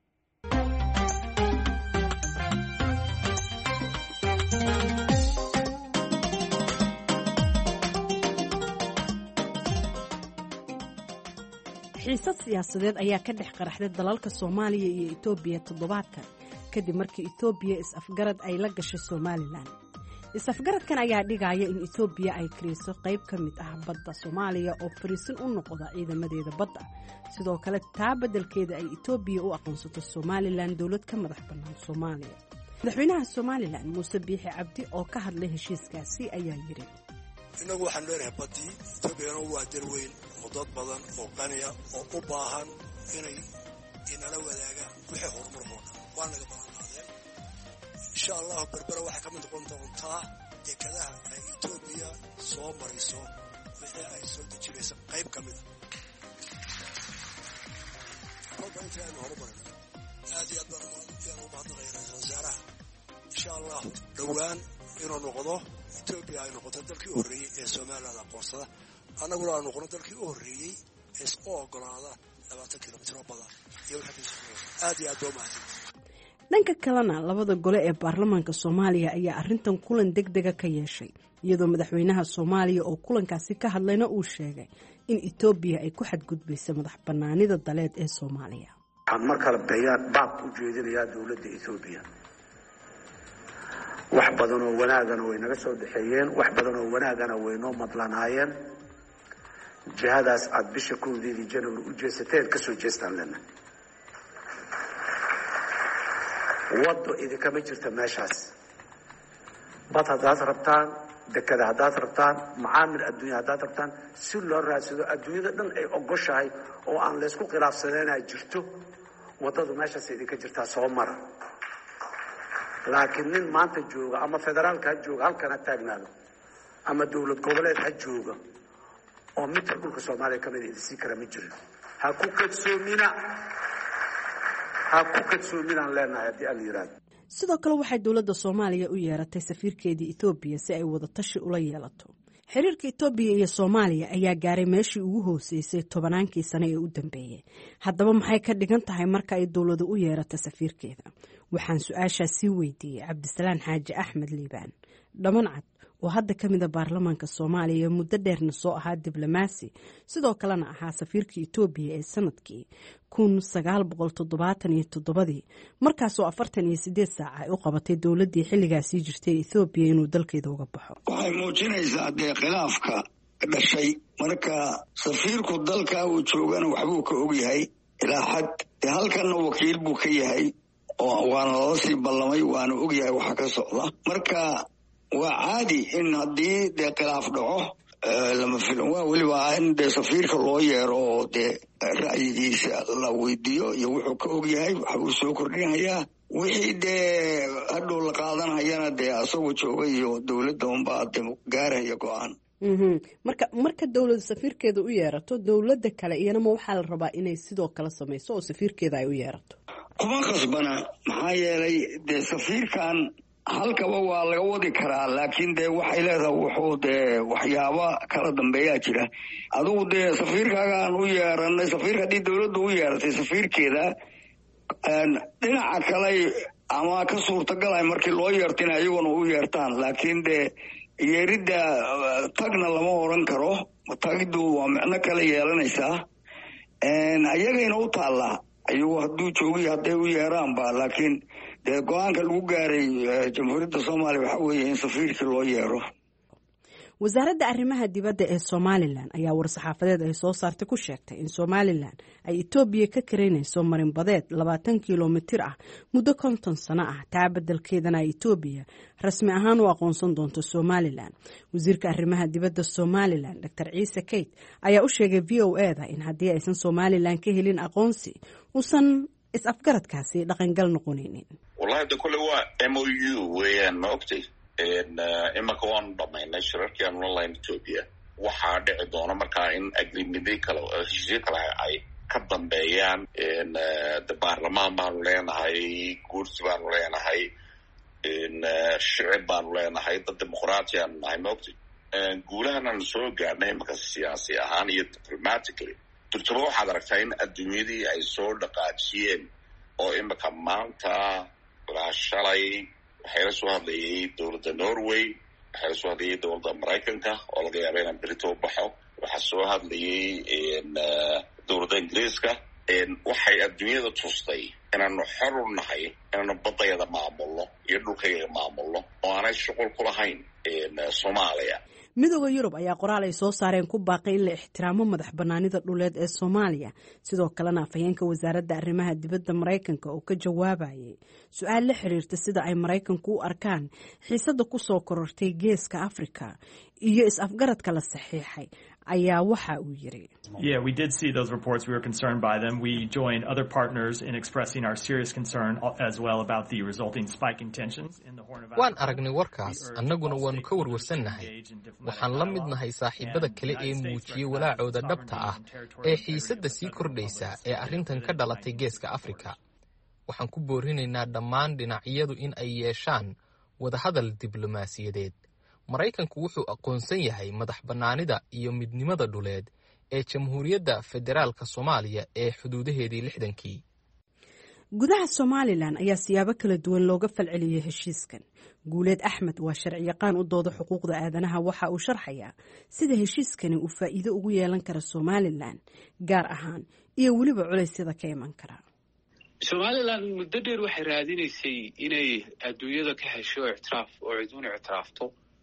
xiisad siyaasadeed ayaa ka dhex qaraxday dalalka Soomaaliya iyo Itoobiya toddobaadkan kadib markii Itoobiya is-afgarad ay la gashay Somaliland is-afgaradkan ayaa dhigaya in etoobiya ay kirayso qayb ka mid ah badda soomaaliya oo fariisin u noqda ciidamadeeda badda sidoo kale taa beddelkeeda ay etoobiya u aqoonsato somalilan dowlad ka madax bannaan soomaaliya madaxweynaha somalilan muuse biixi cabdi oo ka hadlay heshiiskaasi ayaa yidhi innagu waxaan leenahay baddii etoobiyana waa dal weyn oo dad badan oo qaniya oo u baahan inay inala wadaagaan wixii horumarkoo dhan waa naga ballanqaadeen insha allahu berbera waxay ka mid noqon doontaa dekadaha ay etoobiya soo mariso wixii ay soo dejinaysa qayb ka mida kolba intii aynu horumarino aad iyo aad baan yaan u mahadnaqaya ra-iisul wasaaraha insha allahu dhowaan inuu noqdo etoobiya ay noqoto dalkii u horreeyey ee somaliland aqoonsada annaguna aan noqono dalkii u horreeyey ee isku ogolaada labaatan kilomitro badan iyo aad iyo aad baa umahadsan dhanka kalena labada gole ee baarlamaanka soomaaliya ayaa arrintan kulan deg dega ka yeeshay iyadoo madaxweynaha soomaaliya oo kulankaasi ka hadlayna uu sheegay in etoobiya ay ku xadgudbaysa madax bannaanida daleed ee soomaaliya waxaan mar kale bayaan baab u jeedinayaa dowladda etoobiya wax badan oo wanaagana way naga soo dhexeeyeen wax badan oo wanaagana way noo madlanaayeen jihadaas aad bisha kowdeedii january u jeesateen ka soo jeestaan lena waddo idinkama jirta meeshaas bad haddaad rabtaan dekada haddaad rabtaan macaamil adduunya haddaad rabtaan si loo raadsado adduunyada dhan ay ogoshahay oo aan laysku khilaafsaneen ay jirto waddadu meeshaas idinka jirtaa soo mara laakiin nin maanta jooga ama federaalka ha jooga halkan ha taagnaado ama dowlad goboleed ha jooga oo midka dhulka soomaaliya ka mida idisii kara ma jirin ha ku kadsoomina ha ku kadsoominaan leenahay haddii aan la yidhaahdo sidoo kale waxay dowladda soomaaliya u yeeratay safiirkeedii etoobiya si ay wadatashi ula yeelato xiriirka etoobiya iyo soomaaliya ayaa gaaray meeshii ugu hooseysay tobannaankii sane ee u dambeeyey haddaba maxay ka dhigan tahay marka ay dowladu u yeerato safiirkeeda waxaan su-aashaas sii weydiiyey cabdisalaan xaaji axmed liibaan dhamancad oo hadda ka mida baarlamaanka soomaaliya muddo dheerna soo ahaa diblomaasi sidoo kalena ahaa safiirka etoobiya ee sanadkii kun sagaal boqol toddobaatan iyo toddobadii markaasoo afartan iyo sideed saac ay u qabatay dowladdii xilligaasii jirtay etoobiya inuu dalkeeda uga baxo waxay muujinaysaa dee khilaafka dhashay marka safiirku dalka uu joogana waxbuu ka ogyahay ilaa xad dee halkanna wakiil buu ka yahay oo waana lala sii ballamay waana ogyahay waxa ka socda marka waa caadi in haddii dee khilaaf dhaco lama filan waa weliba in dee safiirka loo yeero oo dee ra'yigiisa la weydiiyo iyo wuxuu ka ogyahay waxa uu soo kordhinayaa wixii dee hadhow la qaadanhayana dee asagoo jooga iyo dowladda unbaa de gaaraya go-aan marka marka dowlada safiirkeeda u yeerato dowladda kale iyanama waxaa la rabaa inay sidoo kale samayso oo safiirkeeda ay u yeerato kuma qasbana maxaa yeelay dee safiirkan halkaba waa laga wadi karaa laakiin dee waxay leedahay wuxuu dee waxyaaba kala dambeeyaa jira adugu dee safiirkaagaan u yeeranay safiirka haddii dowladda u yeeratay safiirkeeda dhinaca kale ama ka suurtagalay markii loo yeertina iyaguna u yeertaan laakiin dee yeeridda tagna lama oran karo tagiddu waa micno kale yeelanaysaa ayagayna u taallaa ayagu hadduu joogiy hadday u yeeraanba laakiin dee go-aanka lagu gaaray jamhuuriyadda soomaaliya waxa weeye in safiirkii loo yeero wasaaradda arrimaha dibadda ee somalilan ayaa war-saxaafadeed ay soo saartay ku sheegtay in somalilan ay etoobiya ka karaynayso marinbadeed labaatan kilomitir ah muddo konton sano ah taa beddelkeedana etoobiya rasmi ahaan u aqoonsan doonto somalilan wasiirka arrimaha dibadda somalilan doctor ciise keyt ayaa u sheegay v o e da in haddii aysan somalilan ka helin aqoonsi uusan is-afgaradkaasi dhaqangal noqonaynin wallahi de kole waa m o u weeyaan ma ogtay imanka waanu dhamaynay shirarkii aanu la lahayn etoobiya waxaa dhici doona markaa in agrimidyo kale heshiisyo kale ay ka dambeeyaan de baarlamaan baanu leenahay guursi baanu leenahay shicib baanu leenahay dad dimuqraati aanu nahay ma ogtay guulahananu soo gaadhnay imanka siyaasi ahaan iyo diplomatically durtaba waxaad aragtaa in adduunyadii ay soo dhaqaajiyeen oo imanka maanta ilaa shalay waxay la soo hadlayay dowladda norway waxay la soo hadlayay dowladda maraykanka oo laga yaaba inaan berito u baxo waxaa soo hadlayay dowladda ingiriiska waxay adduunyada tustay inaanu xor u nahay inaanu badayada maamulno iyo dhulkayga maamulno oo aanay shuqul ku lahayn soomaaliya. midooda yurub ayaa qoraal ay soo saareen ku baaqay in la ixtiraamo madax banaanida dhuleed ee soomaaliya. sidoo kalena afhayeenka wasaaradda arrimaha dibadda maraykanka oo ka jawaabayay su-aal la xiriirta sida ay maraykanku u arkaan xiisada kusoo korortay geeska afrika iyo is-afgaradka la saxiixay ayaa waxa uu yiri. Yeah, we did see those reports. We were concerned by them. We joined other partners in expressing our serious concern as well about the resulting spike in tensions in the Horn of Africa. waan aragnay warkaas annaguna waanu ka warwarsannahay. waxaan la midnahay saaxiibada kale ee muujiyey walaacooda dhabta ah ee xiisadda sii kordhaysa ee arrintan ka dhalatay geeska afrika. waxaan ku boorinaynaa dhammaan dhinacyadu in ay yeeshaan wadahadal diblomaasiyadeed. maraykanku wuxuu aqoonsan yahay madax bannaanida iyo midnimada dhuleed ee jamhuuriyadda federaalka soomaaliya ee xuduudaheedii lixdankii. gudaha somalilan ayaa siyaabo kala duwan looga falceliyey heshiiskan. guuleed axmed waa sharciyaqaan u dooda xuquuqda aadanaha. waxa uu sharxayaa sida heshiiskani uu faa'iido ugu yeelan kara somalilan gaar ahaan iyo weliba culeysyada ka iman kara. somalilan muddo dheer waxay raadinaysay inay adduunyada ka hesho ictiraaf oo ciduun ictiraafto.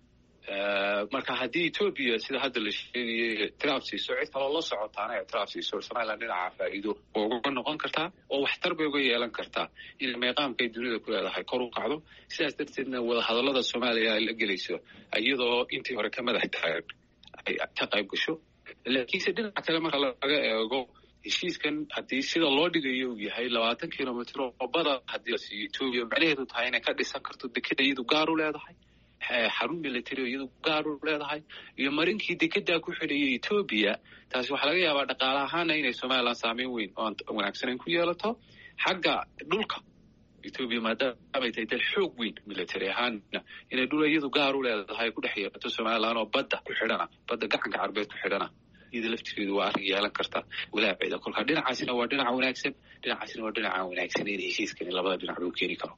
marka haddii etoobiya sida hadda la sheegayay ictiraaf siiso cid kaloo la socotaana ictiraaf siiso somalilan dhinaca faa'iido uga noqon kartaa oo waxtar bay uga yeelan kartaa inay meeqaamkay dunida ku leedahay kor u kacdo. sidaas darteedna wadahadallada soomaaliya ay la gelayso iyadoo intii hore ka madax taagan ay ka qayb gasho. laakiinse dhinaca kale marka laga eego heshiiskan haddii sida loo dhigayo uu yahay labaatan kilomitr oo bada haddii la siiyo etoobiya macnaheedu tahay inay ka dhisan karto dekeda iyadu gaar u leedahay, xarun military iyadu gaar u leedahay, iyo marinkii dekedaa ku xidhayay etoobiya. taasi waxaa laga yaabaa dhaqaale ahaana inay somalilan saameyn weyn oon wanaagsanayn ku yeelato. xagga dhulka etoobiya maadaamay tahay dal xoog weyn military ahaana inay dhul iyadu gaar u leedahay ku dhex yeelato somalilan oo badda ku xidhana, badda gacanka carbeed ku xidhana, iyada laftigeedu waa arrin yeelan karta walaaceeda. kolka dhinacaasina waa dhinaca wanaagsan, dhinacaasina waa dhinaca wanaagsan in heshiiskani labada dhinac loo keeni karo.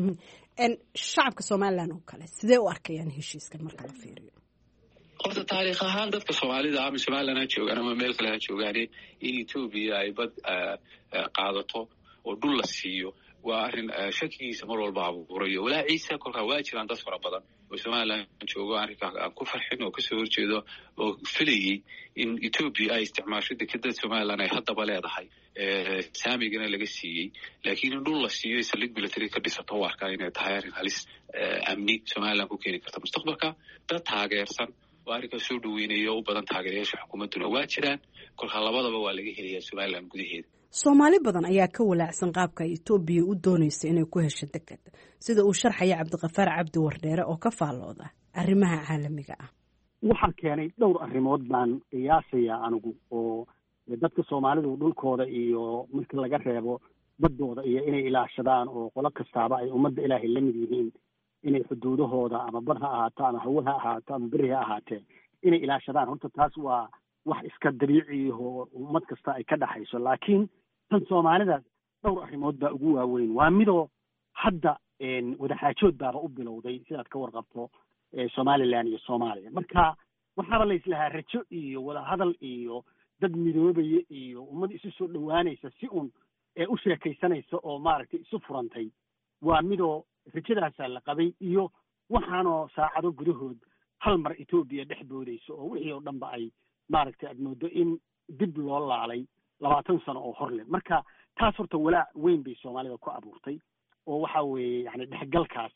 shacabka somalilan oo kale sidee u arkayaan heshiiskan marka la fiiriyo? horta taariikh ahaan dadka soomaalida ama somalilan ha joogaan ama meel kale ha joogaane in etoobiya ay bad qaadato oo dhul la siiyo waa arrin shakigiisa mar walba abuurayo walaaciisa. kolkaa waa jiraan dad fara badan oo somalilan joogo arrinkaa aan ku farxin oo kasoo horjeedo oo filayay in etoobiya ay isticmaasho dekeda somalilan ay haddaba leedahay saamigana laga siiyey. laakiin in dhul la siiyo saldhig military ka dhisato u arkaa inay tahay arrin halis amni somalilan ku keeni karta mustaqbalka. dad taageersan oo arrinkaa soo dhaweynaya u badan taageerayaasha xukuumadduna waa jiraan. kolkaa labadaba waa laga helayaa somalilan gudaheeda. soomaali badan ayaa ka walaacsan qaabka ay etoobiya u doonaysa inay ku hesho deked, sida uu sharxaya cabdiqafaar cabdi wardheere oo ka faallooda arrimaha caalamiga ah. waxaa keenay dhowr arrimood baan qiyaasayaa anigu oo dadka soomaalidu dhulkooda iyo marka laga reebo baddooda iyo inay ilaashadaan oo qolo kastaaba ay ummadda ilaahay la mid yihiin inay xuduudahooda ama bar ha ahaato ama hawe ha ahaato ama beri ha ahaatee inay ilaashadaan. horta taas waa wax iska dabiici oo ummad kasta ay ka dhaxayso. laakiin tan soomaalida dhowr arrimood baa ugu waaweyn. waa midoo hadda wadaxaajood baaba u bilowday sidaad ka warqabto somalilan iyo soomaaliya. marka waxaaba la islahaa rajo iyo wadahadal iyo dad midoobaya iyo ummad isu soo dhowaanaysa si un ee u sheekaysanaysa oo maaragtay isu furantay. waa midoo rajadaasaa la qabay iyo waxaanoo saacado gudahood hal mar etoobiya dhex boodayso oo wixii oo dhanba ay maaragtay aad moodo in dib loo laalay labaatan sano oo hor leh. marka taas horta walaac weyn bay soomaalida ku abuurtay oo waxa weeye yani dhexgalkaas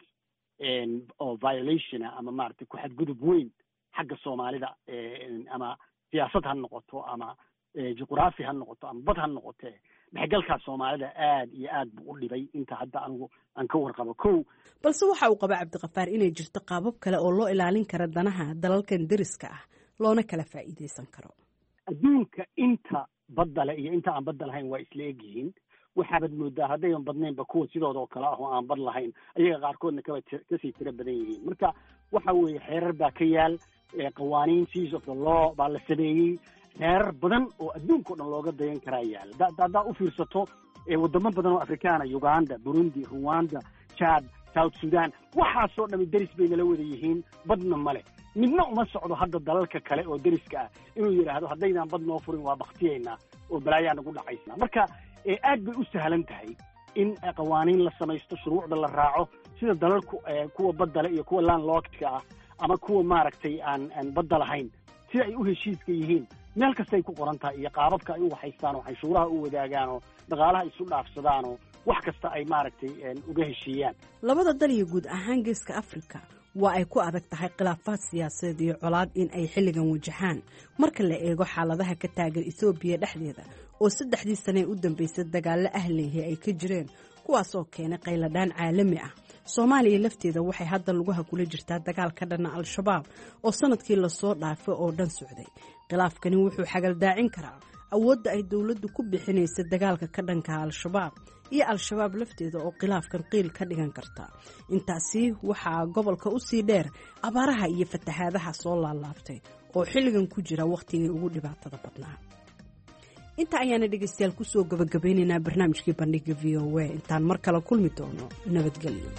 oo violationa ama maaragtay ku-xadgudub weyn xagga soomaalida ama siyaasad ha noqoto ama juqraafi ha noqoto ama bad ha noqotee dhexgalkaas soomaalida aad iyo aad buu u dhibay inta hadda anigu aan ka warqabo kow. balse waxa uu qabaa cabdiqafaar inay jirto qaabab kale oo loo ilaalin kara danaha dalalkan deriska ah loona kala faa'iidaysan karo. adduunka inta badda le iyo inta aan badda lahayn waa isla egyihiin. waxaabad moodaa haddaydan badnaynba kuwa sidooda oo kale ah oo aan bad lahayn ayaga qaarkoodna kaba kasii tiro badan yihiin. marka waxa weeye xeerar baa ka yaal, qawaaniin seas of the law baa la sameeyey, xeerar badan oo adduunka o dhan looga dayan karaa yaal. haddaa u fiirsato wadamo badan oo afrikaana, uganda, burundi, rwanda, chad, south sudan, waxaasoo dhami deris bay nala wada yihiin, badna male. midna uma socdo hadda dalalka kale oo deriska ah inuu yidhaahdo haddaydaan bad noo furin waa baktiyaynaa oo balaayaa nagu dhacaysa. marka aad bay u sahlan tahay in qawaaniin la samaysto, shuruucda la raaco, sida dalalku kuwa badda leh iyo kuwa landlocked ah ama kuwa maaragtay aan aan badda lahayn, sida ay u heshiiska yihiin meel kastay ku qoran tahay iyo qaababka ay u waxaystaan oo canshuuraha u wadaagaan oo dhaqaalaha isu dhaafsadaan oo wax kasta ay maaragtay uga heshiiyaan. labada dal iyo guud ahaan geeska Afrika waa ay ku adag tahay khilaafaad siyaasadeed iyo colaad in ay xilligan wajahaan marka la eego xaaladaha ka taagan Ethiopia dhexdeeda oo saddexdii sane u dambeysay dagaalo ahliye ay ka jireen kuwaas oo keenay qayladaan caalami ah. Soomaaliya lafteeda waxay hadda lugaha kula jirtaa dagaal ka dhan ah Al-Shabaab oo sanadkii la soo dhaafay oo dhan socday. khilaafkani wuxuu xagal daacin karaa awoodda ay dawladdu ku bixinaysa dagaalka ka dhanka Al-Shabaab iyo Al-Shabaab lafteeda oo khilaafkan qiil ka dhigan karta. intaasi waxaa gobolka u sii dheer abaaraha iyo fatahaadaha soo laalaabtay oo xilligan ku jira waqtigii ugu dhibaatada badnaa. inta ayaana dhegeystayaal ku soo gabagabaynaynaa barnaamijkii bandhiga V O A. intaan mar kale kulmi doono nabadgelyo.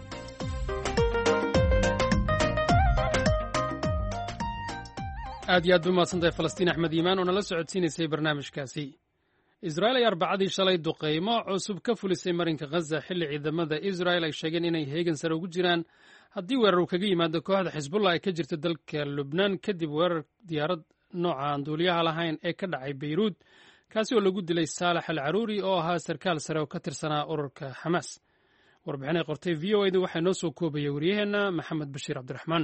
aad iyo aad u mahadsantahay falastiin axmed iimaan oo nala socodsiinaysay barnaamijkaasi. israa'iil ayaa arbacadii shalay duqeymo cusub ka fulisay marinka khaza xilli ciidamada israa'il ay sheegeen inay heegan sare ugu jiraan haddii weerar uu kaga yimaado kooxda xisbullah ay ka jirta dalka lubnaan kadib weerar diyaarad nooca aan duuliyaha lahayn ee ka dhacay beyruud kaasi oo lagu dilay saalax al caruuri oo ahaa sarkaal sare oo ka tirsanaa ururka xamaas. warbixin ay qortay v O A da waxaa noo soo koobaya wariyaheenna maxamed bashiir cabdiraxmaan.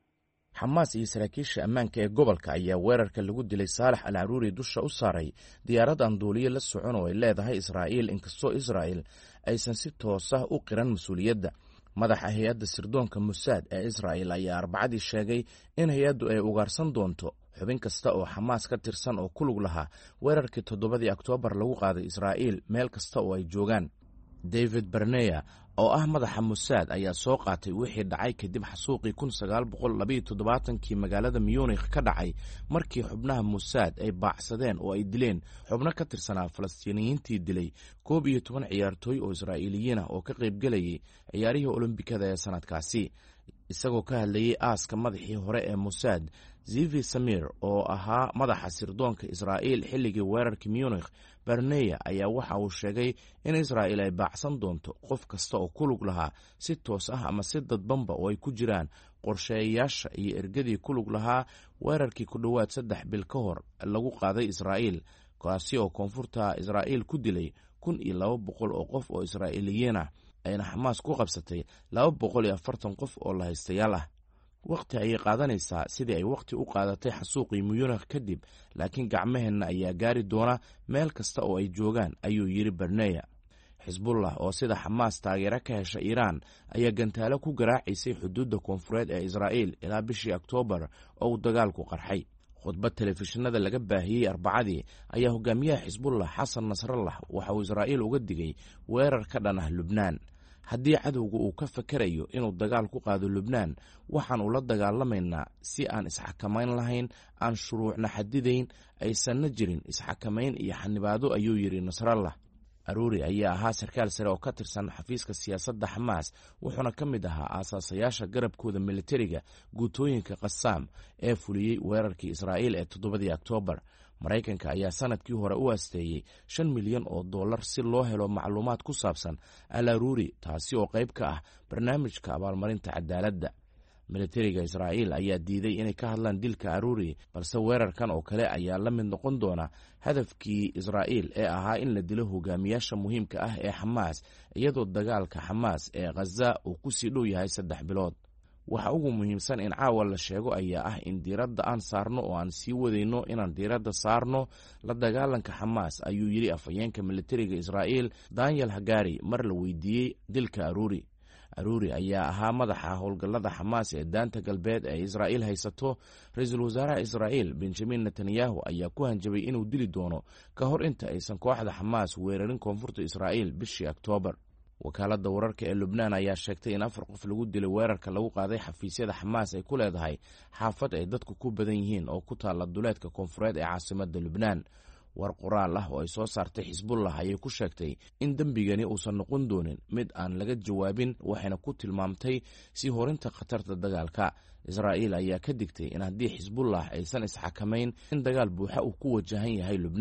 xamaas iyo saraakiisha ammaanka ee gobolka ayaa weerarka lagu dilay saalax al caruuri dusha u saaray diyaarad aan duuliye la socon oo ay leedahay israa'iil, inkastoo israa'il aysan si toosah u qiran mas-uuliyadda. madaxa hay-adda sirdoonka Mossad ee israa'il ayaa arbacadii sheegay in hay-addu ay ugaarsan doonto xubin kasta oo xamaas ka tirsan oo ku lug lahaa weerarkii toddobadii oktoobar lagu qaaday israa'iil meel kasta oo ay joogaan. David Barneya oo ah madaxa Mossad ayaa soo qaatay wixii dhacay kadib xasuuqii kun sagaal boqol labayo toddobaatankii magaalada Munich ka dhacay markii xubnaha Mossad ay baacsadeen oo ay dileen xubno ka tirsanaa Falastiiniyiintii dilay koob iyo toban ciyaartooy oo Israa'iiliyiin ah oo ka qaybgelayay ciyaarihii Olombikada ee sanadkaasi. isagoo ka hadlayay aaska madaxii hore ee Mossad Zivi Samir oo ahaa madaxa sirdoonka Israa'iil xilligii weerarkii Munich, Barneya ayaa waxa uu sheegay in Israa'iil ay baacsan doonto qof kasta oo ku lug lahaa si toos ah ama si dadbanba oo ay ku jiraan qorsheeyayaasha iyo ergadii ku lug lahaa weerarkii ku dhowaad saddex bil ka hor lagu qaaday Israa'iil, kaasi oo koonfurta Israa'iil ku dilay kun iyo laba boqol oo qof oo Israa'iiliyiin ah, ayna xamaas ku qabsatay laba boqol iyo afartan qof oo la haystayaal ah. waqti ayay qaadanaysaa sidii ay waqti u qaadatay xasuuqii Munich kadib, laakiin gacmaheenna ayaa gaari doona meel kasta oo ay joogaan, ayuu yidhi Barneya. xisbullah oo sida xamaas taageero ka hesha Iiraan ayaa gantaalo ku garaacaysay xuduudda koonfureed ee Israa'iil ilaa bishii Oktoobar oo uu dagaalku qarxay. khudbad telefishinada laga baahiyey arbacadii ayaa hogaamiyaha xisbullah xasan nasrallah waxa uu Israa'iil uga digay weerar ka dhan ah Lubnaan. haddii cadowga uu ka fakerayo inuu dagaal ku qaado Lubnaan, waxaan ula dagaalamaynaa si aan isxakamayn lahayn, aan shuruucna xadidayn, aysanna jirin isxakamayn iyo xanibaado, ayuu yidhi Nasrallah. Aruuri ayaa ahaa sarkaal sare oo ka tirsan xafiiska siyaasadda Xamaas, wuxuuna ka mid ahaa aasaasayaasha garabkooda militariga guutooyinka Qasaam ee fuliyey weerarkii Israa'iil ee toddobadii Oktoobar. Maraykanka ayaa sanadkii hore u asteeyey shan milyan oo dollar si loo helo macluumaad ku saabsan al Aruuri, taasi oo qayb ka ah barnaamijka abaalmarinta cadaaladda. militariga Israa'iil ayaa diiday inay ka hadlaan dilka Aruuri, balse weerarkan oo kale ayaa la mid noqon doona hadafkii Israa'iil ee ahaa in la dilo hogaamiyaasha muhiimka ah ee Xamaas, iyadoo dagaalka Xamaas ee Ghaza uu ku sii dhow yahay saddex bilood. waxa ugu muhiimsan in caawa la sheego ayaa ah in diiradda aan saarno oo aan sii wadayno inaan diiradda saarno la dagaalanka Xamaas, ayuu yidhi afhayeenka militariga Israa'iil Daniel Hagari mar la weydiiyey dilka Aruuri. Aruuri ayaa ahaa madaxa howlgallada Xamaas ee daanta galbeed ee Israa'iil haysato. ra-iisul wasaaraha Israa'iil Benjamin Netanyahu ayaa ku hanjabay inuu dili doono ka hor inta aysan kooxda Xamaas weerarin koonfurta Israa'iil bishii Oktoobar. wakaaladda wararka ee Lubnaan ayaa sheegtay in afar qof lagu dilay weerarka lagu qaaday xafiisyada Xamaas ay ku leedahay xaafad ay dadku ku badan yihiin oo ku taalla duleedka koonfureed ee caasimadda Lubnaan. war qoraal ah oo ay soo saartay xisbullah ayay ku sheegtay in dembigani uusan noqon doonin mid aan laga jawaabin, waxayna ku tilmaamtay sii horinta khatarta dagaalka. Israa'iil ayaa ka digtay in haddii xisbullah aysan isxakamayn in dagaal buuxa uu ku wajahan yahay Lubnaan.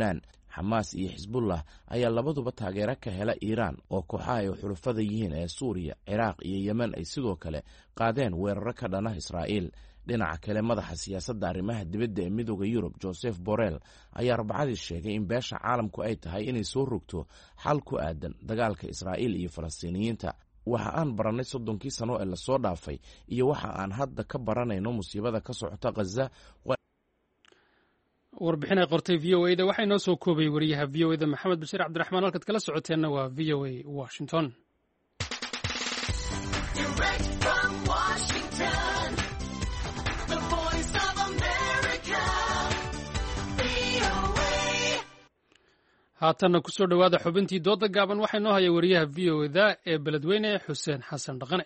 xamaas iyo xisbullah ayaa labaduba taageero ka hela iiraan oo kooxaha ay xulufada yihiin ee suuriya ciraaq iyo yemen ay sidoo kale qaadeen weeraro ka dhana israa'iil. dhinaca kale madaxa siyaasadda arrimaha dibadda ee midooda yurub joseph borrell ayaa arbacadii sheegay in beesha caalamku ay tahay inay soo rogto xal ku aadan dagaalka israa'iil iyo falastiiniyiinta. waxa aan barannay soddonkii sano ee lasoo dhaafay iyo waxa aan hadda ka baranayno musiibada ka socota khaza. warbixin ay qortay v o eda waxaa inoo soo koobay wariyaha v o eda maxamed bashiir cabdiraxmaan. halkaad kala socoteenna waa v o a washington. haatanna ku soo dhowaada xubintii dooda gaaban waxaa inoo haya wariyaha v o eda ee beledweyne xuseen xasan dhaqane.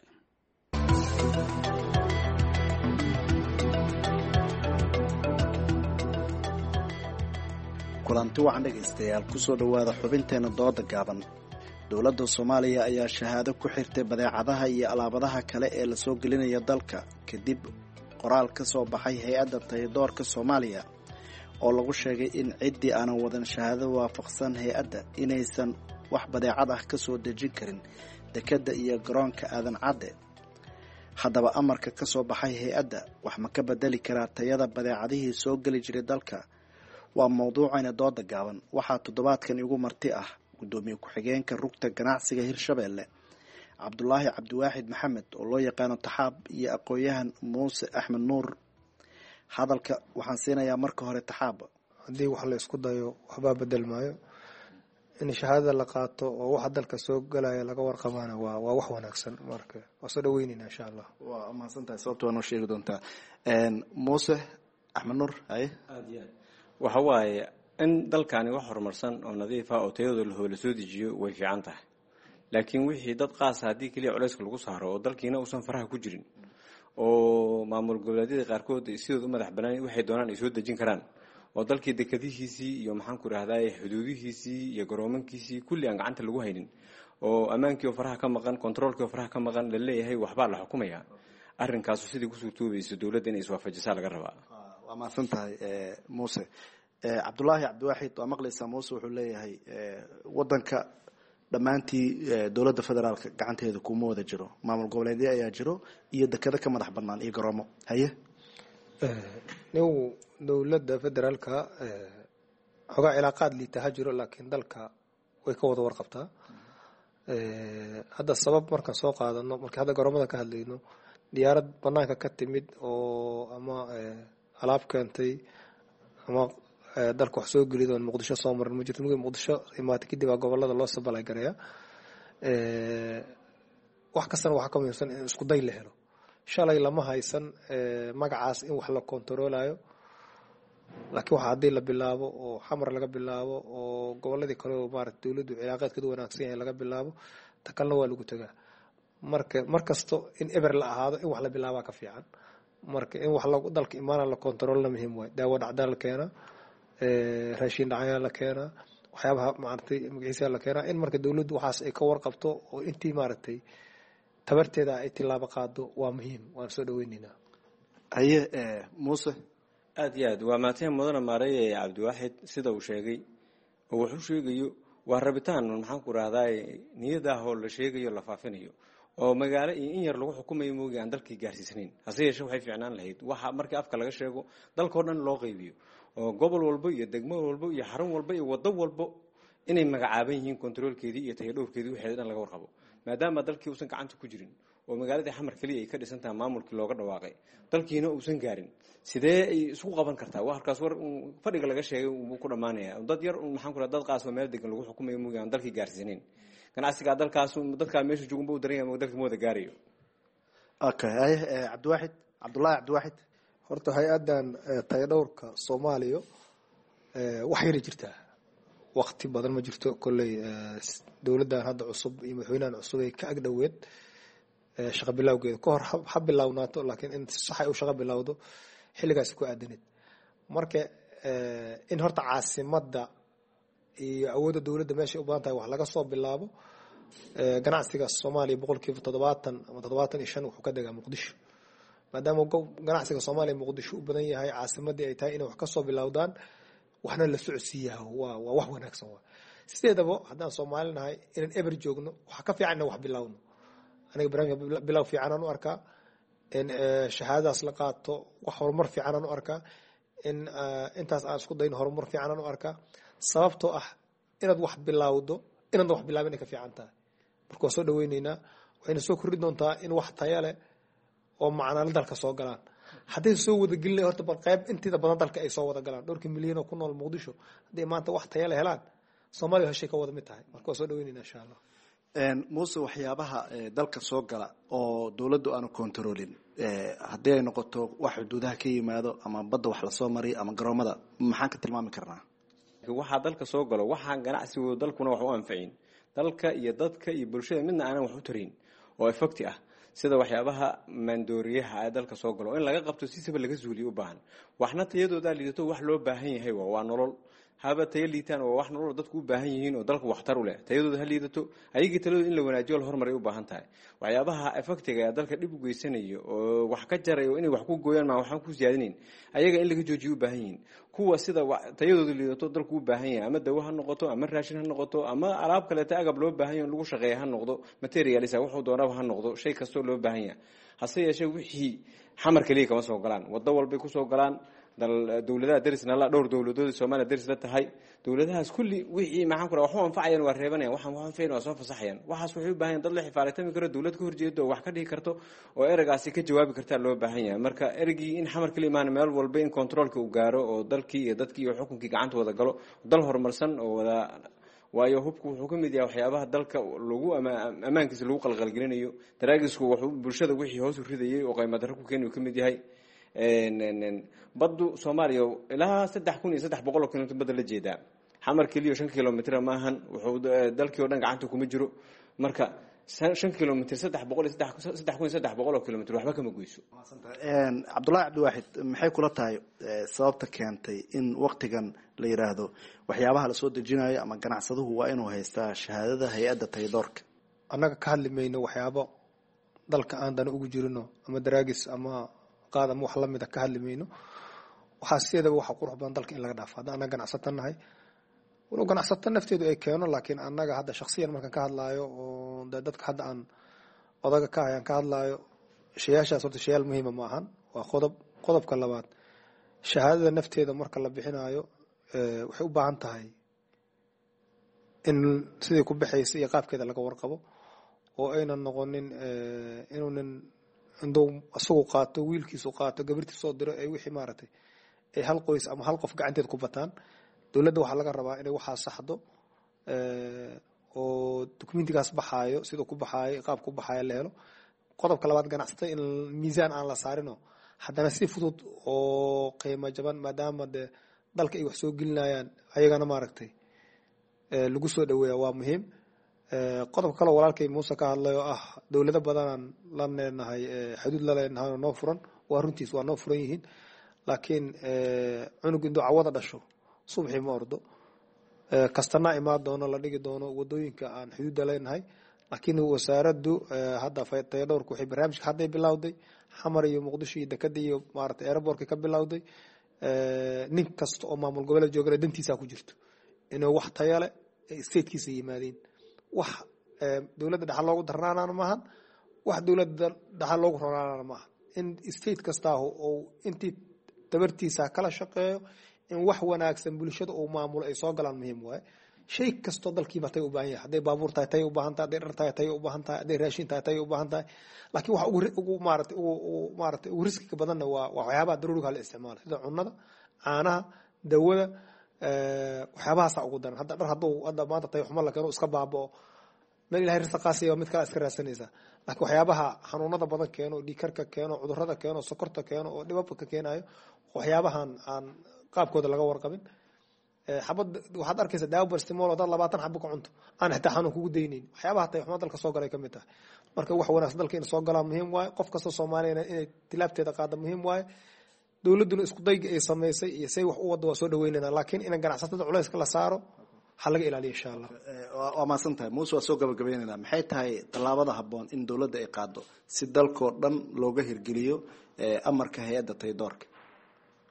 kulanti wacan dhegaystayaal kusoo dhowaada xubinteenna dooda gaaban. dowladda soomaaliya ayaa shahaado ku xirtay badeecadaha iyo alaabadaha kale ee lasoo gelinaya dalka kadib qoraal ka soo baxay hay-adda tayadoorka soomaaliya oo lagu sheegay in ciddii aanan wadan shahaado waafaqsan hay-adda inaysan wax badeecad ah ka soo dejin karin dekedda iyo garoonka aadan cadde. haddaba amarka ka soo baxay hay-adda wax ma ka bedeli karaa tayada badeecadihii soo geli jiray dalka? waa mawduucayna dooda gaaban. waxaa toddobaadkan igu marti ah guddoomiye ku-xigeenka rugta ganacsiga hirshabeelle cabdulaahi cabdiwaaxid maxamed oo loo yaqaano taxaab iyo aqoon-yahan muuse axmed nuur. hadalka waxaan siinayaa marka hore taxaab. haddii wax la isku dayo waxbaa bedel maayo. in shahaadada la qaato oo waxa dalka soo galaya laga warqabaana waa waa wax wanaagsan. marka waa soo dhaweynayna insha allah. waa mahadsantahay sababta waa noo sheegi doontaa. muuse axmed nuur haye aad iyo aad waxa waaye in dalkani wax horumarsan oo nadiif ah oo tayadooda la hoola soo dejiyo way fiican tahay, laakiin wixii dad qaasa haddii keliya culayska lagu saaro oo dalkiina uusan faraha ku jirin oo maamul goboleedyada qaarkood sidooda u madax banaan waxay doonaan ay soo dejin karaan oo dalkii dekadihiisii iyo maxaan ku rahdaay xuduudihiisii iyo garoomankiisii kulli aan gacanta lagu haynin oo ammaankii oo faraha ka maqan controolkii oo faraha ka maqan la leeyahay waxbaa la xukumaya. arrinkaasu sidii ku suurtoobayso dowladda inay iswaafajisaa laga rabaa. waa mahadsan tahay muuse. cabdulaahi cabdiwaaxid waa maqlaysaa. muuse wuxuu leeyahay wadanka dhammaantii dowladda federaalka gacanteeda kuma wada jiro, maamul goboleedyo ayaa jiro iyo dekado ka madax banaan iyo garoomo. haye new dowladda federaalka xogaa cilaaqaad liita ha jiro, laakiin dalka way ka wada warqabtaa. hadda sabab markaan soo qaadano markii hadda garoomada ka hadlayno diyaarad banaanka ka timid oo ama alaab keentay ama dalka wax soo gelid oon muqdisho soo marin ma jirto. mugii muqdisho imaatay kadib aa gobolada loo sabalay garaya. wax kastana waxaa ka muhiimsan in isku day la helo. shalay lama haysan magacaas in wax la kontaroolayo, laakiin waxa haddii la bilaabo oo xamar laga bilaabo oo goboladii kale oo maarata dowladdu cilaaqeedkeedu wanaagsan yahay laga bilaabo ta kalena waa lagu tagaa. marka markasto in eber la ahaado in wax la bilaabaa ka fiican. marka in wax dalka imaana la kontaroolna muhiim waay. daawo dhacdaa la keenaa, raashin dhacayaa la keenaa, waxyaabaha maaragtay magaciisa la keenaa. in marka dowladdu waxaas ay ka warqabto oo intii maaragtay tabarteeda ay tilaabo qaado waa muhiim. waan soo dhaweynaynaa. haye muuse. aad iyo aad waa maatay mudana maareeye cabdiwaaxid sida uu sheegay oo wuxuu sheegayo waa rabitaan maxaan ku rahdaay niyada oo la sheegayo la faafinayo oo magaalo in yar lagu xukumayo moogi aan dalkii gaarsiisnayn. hase yeeshee waxay fiicnaan lahayd waxa markii afka laga sheego dalka oo dhan loo qaybiyo oo gobol walba iyo degmo walba iyo xarun walba iyo wado walba inay magacaaban yihiin controlkeedii iyo tayadhowrkeedii wixii dhan laga warqabo, maadaama dalkii uusan gacanta ku jirin oo magaaladii xamar kaliya ay ka dhisan tahay maamulkii looga dhawaaqay dalkiina uusan gaarin. sidee ay isku qaban kartaa? waa halkaas war fadhiga laga sheegay uu ku dhamaanaya dad yar maxaan ku rahdaa dad qaas oo meel degan lagu xukumayo moogi aan dalkii gaarsiisnayn. ganacsiga dalkaas dadka meesha joogan buu daran yahay dalka mooda gaarayo. okay haye cabdiwaaxid cabdulaahi cabdiwaaxid. horta hay-adan tayadhowrka soomaaliya wax yara jirtaa, waqti badan ma jirto. kolley dowladdan hadda cusub iyo madaxweynahan cusub ay ka agdhoweed shaqa bilowgeeda ka hor ha bilownaato, laakiin in sax ay u shaqa bilowdo xilligaas ku aadaneed. marka in horta caasimadda iyo awoodda dowladda meeshay u badan tahay wax laga soo bilaabo. ganacsiga soomaaliya boqolkiiba toddobaatan ama toddobaatan iyo shan wuxuu ka degaa muqdisho. maadaama ganacsiga soomaaliya muqdisho u badan yahay, caasimaddii ay tahay inay wax ka soo bilowdaan waxna la socodsiiyaa waa waa wax wanaagsan waa sideedaba haddaan Soomaali nahay inaan ever joogno waxa ka fiican in wax bilowno aniga barnaamijka bilow fiican aan u arkaa in shahaadaas la qaato wax horumar fiican aan u arkaa in intaas aan isku dayno horumar fiican aan u arkaa sababtoo ah inaad wax bilowdo inaad wax bilaabin ka fiican tahay marka soo dhaweyneynaa waxayna soo kordhin doontaa in wax tayo leh oo macnaan dalka soo galaan haddii soo wada gelin horta bal qayb intiida badan dalka ay soo wada galaan dhowrkii milyan oo ku nool Muqdisho haddii maanta wax tayo leh helaan Soomaaliya heshay ka wada mid tahay marka soo dhaweyneynaa insha Allah een muuse waxyaabaha dalka soo gala oo dawladdu aanu controlin ee haddii ay noqoto wax xuduudaha ka yimaado ama badda wax la soo mariyo ama garoomada maxaan ka tilmaami karnaa waxa dalka soo galo waxa ganacsigu dalkuna wax u anfacin dalka iyo dadka iyo bulshada midna aanan wax u tarin oo effect ah sida waxyaabaha mandooriyaha ay dalka soo galo in laga qabto si sibir laga zuuliyo u baahan waxna tayadooda liidato wax loo baahan yahay waa nolol haba tayo liitaan oo wax nolol dadku u baahan yihiin oo dalka waxtar u leh tayadooda ha liidato ayigi talada in la wanaajiyo la horumariyo u baahan tahay waxyaabaha effectiga ee dalka dib u geysanayo oo wax ka jaray oo inay wax ku gooyaan ma waxaan ku siyaadinin ayaga in laga joojiyo u baahan yihiin kuwa sida tayadooda liidato dalku u baahan yahay ama dawo ha noqoto ama raashin ha noqoto ama alaab kale ta agab loo baahan yahay lagu shaqeeyo ha noqdo materialisa wuxuu doonaba ha noqdo shay kasto loo baahan yahay hase yeeshee wixii xamar kaliya kama soo galaan wada walba ku soo galaan dawladaha darisna la dhowr dawladood Soomaaliya daris la tahay dawladahaas kulli wixii maxaan ku rawaxo anfacayaan waa reebanayaan waxaan waxaan fiirin waa soo fasaxayaan waxaas wuxuu u baahan dad la xifaalatami karo dawlad ka horjeedo wax ka dhigi karto oo eragaasi ka jawaabi kartaa loo baahan yahay marka eragii in xamar kaliya imaan meel walba in controlka uu gaaro oo dalkii iyo dadkii iyo xukunkii gacanta wada galo dal horumarsan oo wada waayo hubku wuxuu ka mid yahay waxyaabaha dalka lagu amaankiisa lagu qalqalgelinayo daraagisku wuxuu bulshada wixii hoos u ridayay oo qiimo darro ku keenay ka mid yahay een baddu Soomaaliya ilaa saddex kun iyo saddex boqol oo kiiloomitir bad la jeedaa xamar kaliya shan kiiloomitir ma ahan wuxuu dalkii oo dhan gacanta kuma jiro marka shan kiiloomitir saddex boqol iyo saddex kun iyo saddex boqol oo kiiloomitir waxba kama goyso een Cabdullaahi Cabdiwaxid maxay kula tahay sababta keentay in waqtigan la yiraahdo waxyaabaha la soo dejinayo ama ganacsaduhu waa inuu haystaa shahaadada hay'adda taydoorka annaga ka hadlimayno waxyaabo dalka aan dan ugu jirino ama daraagis ama qaadam wax la mid ah ka hadlimayno waxa sideedaba waxa qurux badan dalka in laga dhaafo hadda anaga ganacsatanahay walaal ganacsata nafteedu ay keeno laakiin annaga hadda shakhsiyan markaan ka hadlaayo oo dadka hadda aan odaga ka hayaan ka hadlaayo shayaashaas horta shayaal muhiim ma ahan waa qodob qodobka labaad shahaadada nafteeda marka la bixinayo ee waxay u baahan tahay in sidii ku bixaysa iyo qaabkeeda laga warqabo oo aynan noqonin ee inuu nin indoo asoo qaato wiilkiisu qaato gabartiisa soo diro ay wixii maartay ay hal qoys ama hal qof gacanteed ku bataan dawladda waxa laga rabaa inay waxa saxdo ee oo dokumentigaas baxaayo sidoo ku baxaayo qaab ku baxaayo la helo qodobka labaad ganacsatada in miisaan aan la saarino haddana si fudud oo qiimo jaban maadaama de dalka ay wax soo gelinayaan ayagana maartay ee lagu soo dhaweeyaa waa muhiim qodobka kale walaalkay Muuse ka hadlayo ah dawlado badan la leenahay xuduud la leenahay noo furan waa runtiis waa noo furan yihiin laakiin cunug intuu cawada dhasho subaxii ma ordo kastana imaad doono la dhigi doono wadooyinka aan xuduud leenahay laakiin wasaaraddu hadda faytay dhowr ku xib barnaamijka hadda bilowday xamar iyo Muqdisho iyo dekada iyo maartay airportka ka bilowday nin kasta oo maamul goboleed jooga dantiisa ku jirto inuu wax tayo leh state-kiisa yimaadeen wax dawladda dhaxal loogu darnaanaan maahan wax dawladda dhaxal loogu roonaan maahan in state kasta oo intii tabartiisa kala shaqeeyo in wax wanaagsan bulshada oo maamulo ay soo galaan muhiim waay shay kasto dalkiiba tay u baahan yahay haday baabuur tahay tay u baahan tahay dhar tahay tay u baahan tahay haday raashin tahay tay u baahan tahay laakiin waxa ugu maartay ugu maartay ugu riskiga badanna waa waxyaabaha daruuriga la isticmaalo sida cunnada caanaha dawada waxyaabahaas ugu daran hadda dhar haduu hadda maanta tay xumo la keeno iska baaboo meel ilaahay risaqaasi oo mid kale iska raasanaysa laakiin waxyaabaha xanuunada badan keeno dhiikarka keeno cudurrada keeno sokorta keeno oo dhibabka keenayo waxyaabahan aan qaabkooda laga warqabin ee xabad waxaad arkaysaa daawo barstimool oo dad labaatan xabbo ku cunto aan xitaa xanuun kugu deynin waxyaabaha tay xumo dalka soo galay kamid tahay marka wax wanaagsan dalka in soo galaa muhiim waay qof kasta Soomaaliyeed inay tilaabteeda qaado muhiim waay dawladdu isku dayga ay sameysay iyo say wax u wada waa soo dhaweynayna laakiin in ganacsatada culayska la saaro waxa laga ilaaliyo insha Allah waa ma santahay Muuse waa soo gabagabeynayna maxay tahay talaabada habboon in dawladda ay qaado si dalkoo dhan looga hirgeliyo amarka hay'adda taydoorka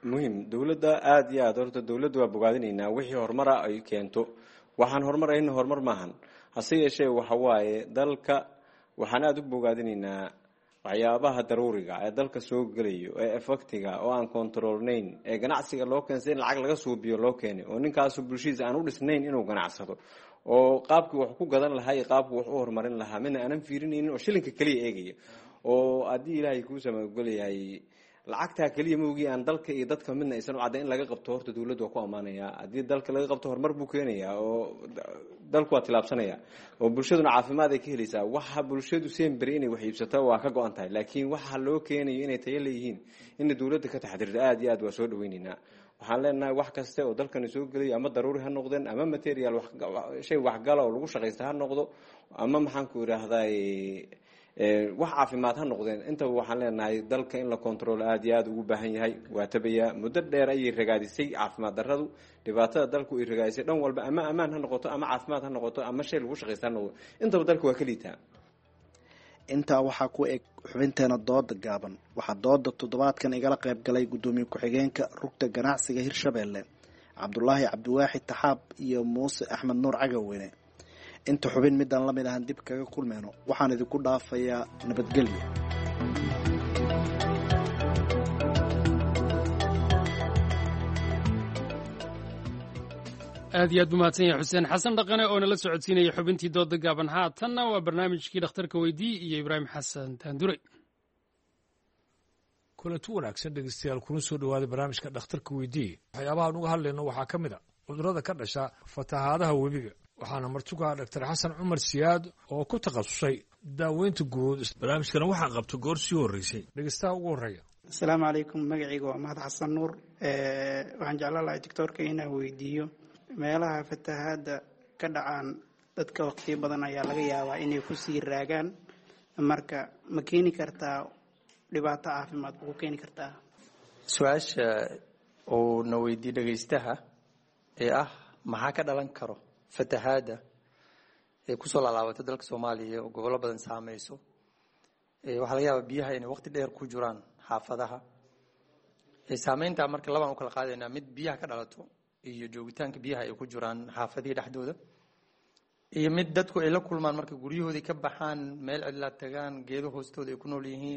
muhiim dowladda aada iyo aada horta dowladda waa bogaadinaynaa wixii horumara ay keento waxaan horumarayna horumar maahan hase yeeshee waxa waaye dalka waxaan aada u bogaadinaynaa waxyaabaha daruuriga ee dalka soo gelayo ee effectiga oo aan controlnayn ee ganacsiga loo keensay in lacag laga suubiyo loo keenay oo ninkaasu bulshadiisa aan u dhisnayn inuu ganacsado oo qaabkii wax ku gadan lahaa iyo qaabkii wax u horumarin lahaa midna aanan fiirinaynin oo shilinka keliya eegaya oo haddii ilaahay kuu samagolayahay lacagtaa keliya maogii aan dalka iyo dadka midna aysan u caddayn in laga qabto horta dowladdu waa ku ammaanayaa haddii dalka laga qabto horumar buu keenayaa oo dalku waa tilaabsanaya oo bulshaduna caafimaad ay ka helaysaa waxa bulshadu semberi inay wax iibsato waa ka go-an tahay laakiin waxa loo keenayo inay tayo leeyihiin inay dowladda ka taxdirto aada iyo aad waa soo dhaweynaynaa waxaan leenahay wax kaste oo dalkani soo gelayo ama daruuri ha noqdeen ama material shay waxgala oo lagu shaqaysta ha noqdo ama maxaan ku idhaahday wax caafimaad ha noqdeen intaba waxaan leenahay dalka in la control aada iyo aada ugu baahan yahay waa tabayaa muddo dheer ayay ragaadisay caafimaad darradu dhibaatada dalku ay ragaadisay dhan walba ama ammaan ha noqoto ama caafimaad ha noqoto ama shay lagu shaqaysta ha noqdo intaba dalka waa ka liitaa intaa waxaa ku eg xubinteena dooda gaaban waxaa dooda toddobaadkan igala qayb galay guddoomiye ku-xigeenka rugta ganacsiga hirshabeelle cabdulaahi cabdiwaaxid taxaab iyo muuse axmed nuur cagaweyne inta xubin midaan lamid ahan dib kaga kulmeyno waxaan idinku dhaafayaa nabadgelyo aad iyo aad buu mahadsan yahay xuseen xasan dhaqane oo nala socodsiinaya xubintii dooda gaaban haatanna waa barnaamijkii dhakhtarka weydii iyo ibraahim xasan taandure kulanti wanaagsan dhegeystayaal kuna soo dhawaaday barnaamijka dhakhtarka weydii waxyaabahaan uga hadlayno waxaa ka mid a cudurrada ka dhasha fatahaadaha webiga waxaana martuga dhaktar xasan cumar siyaad oo ku takhasusay daaweynta guud barnaamijkana waxaa qabta goor sii horreysay dhegeystaha ugu horreeya asalaamu calaykum magacayga waa mahad xasan nuur waxaan jeclaan lahay doctoorka inaan weydiiyo meelaha fatahaada ka dhacaan dadka waqtiyo badan ayaa laga yaabaa inay kusii raagaan marka ma keeni kartaa dhibaato caafimaad ku keeni kartaa su-aasha uu na weydiiye dhegeystaha ee ah maxaa ka dhalan karo fatahaada ee kusoo laalaabato dalka soomaaliya oo gobollo badan saameyso waxaa laga yaabaa biyaha inay waqti dheer ku jiraan xaafadaha saameynta marka labaan u kala qaadaynaa mid biyaha ka dhalato iyo joogitaanka biyaha ay ku jiraan xaafadihii dhexdooda iyo mid dadku ay la kulmaan marka guryahoodii ka baxaan meel cidlaa tagaan geedo hoostooda ay ku nool yihiin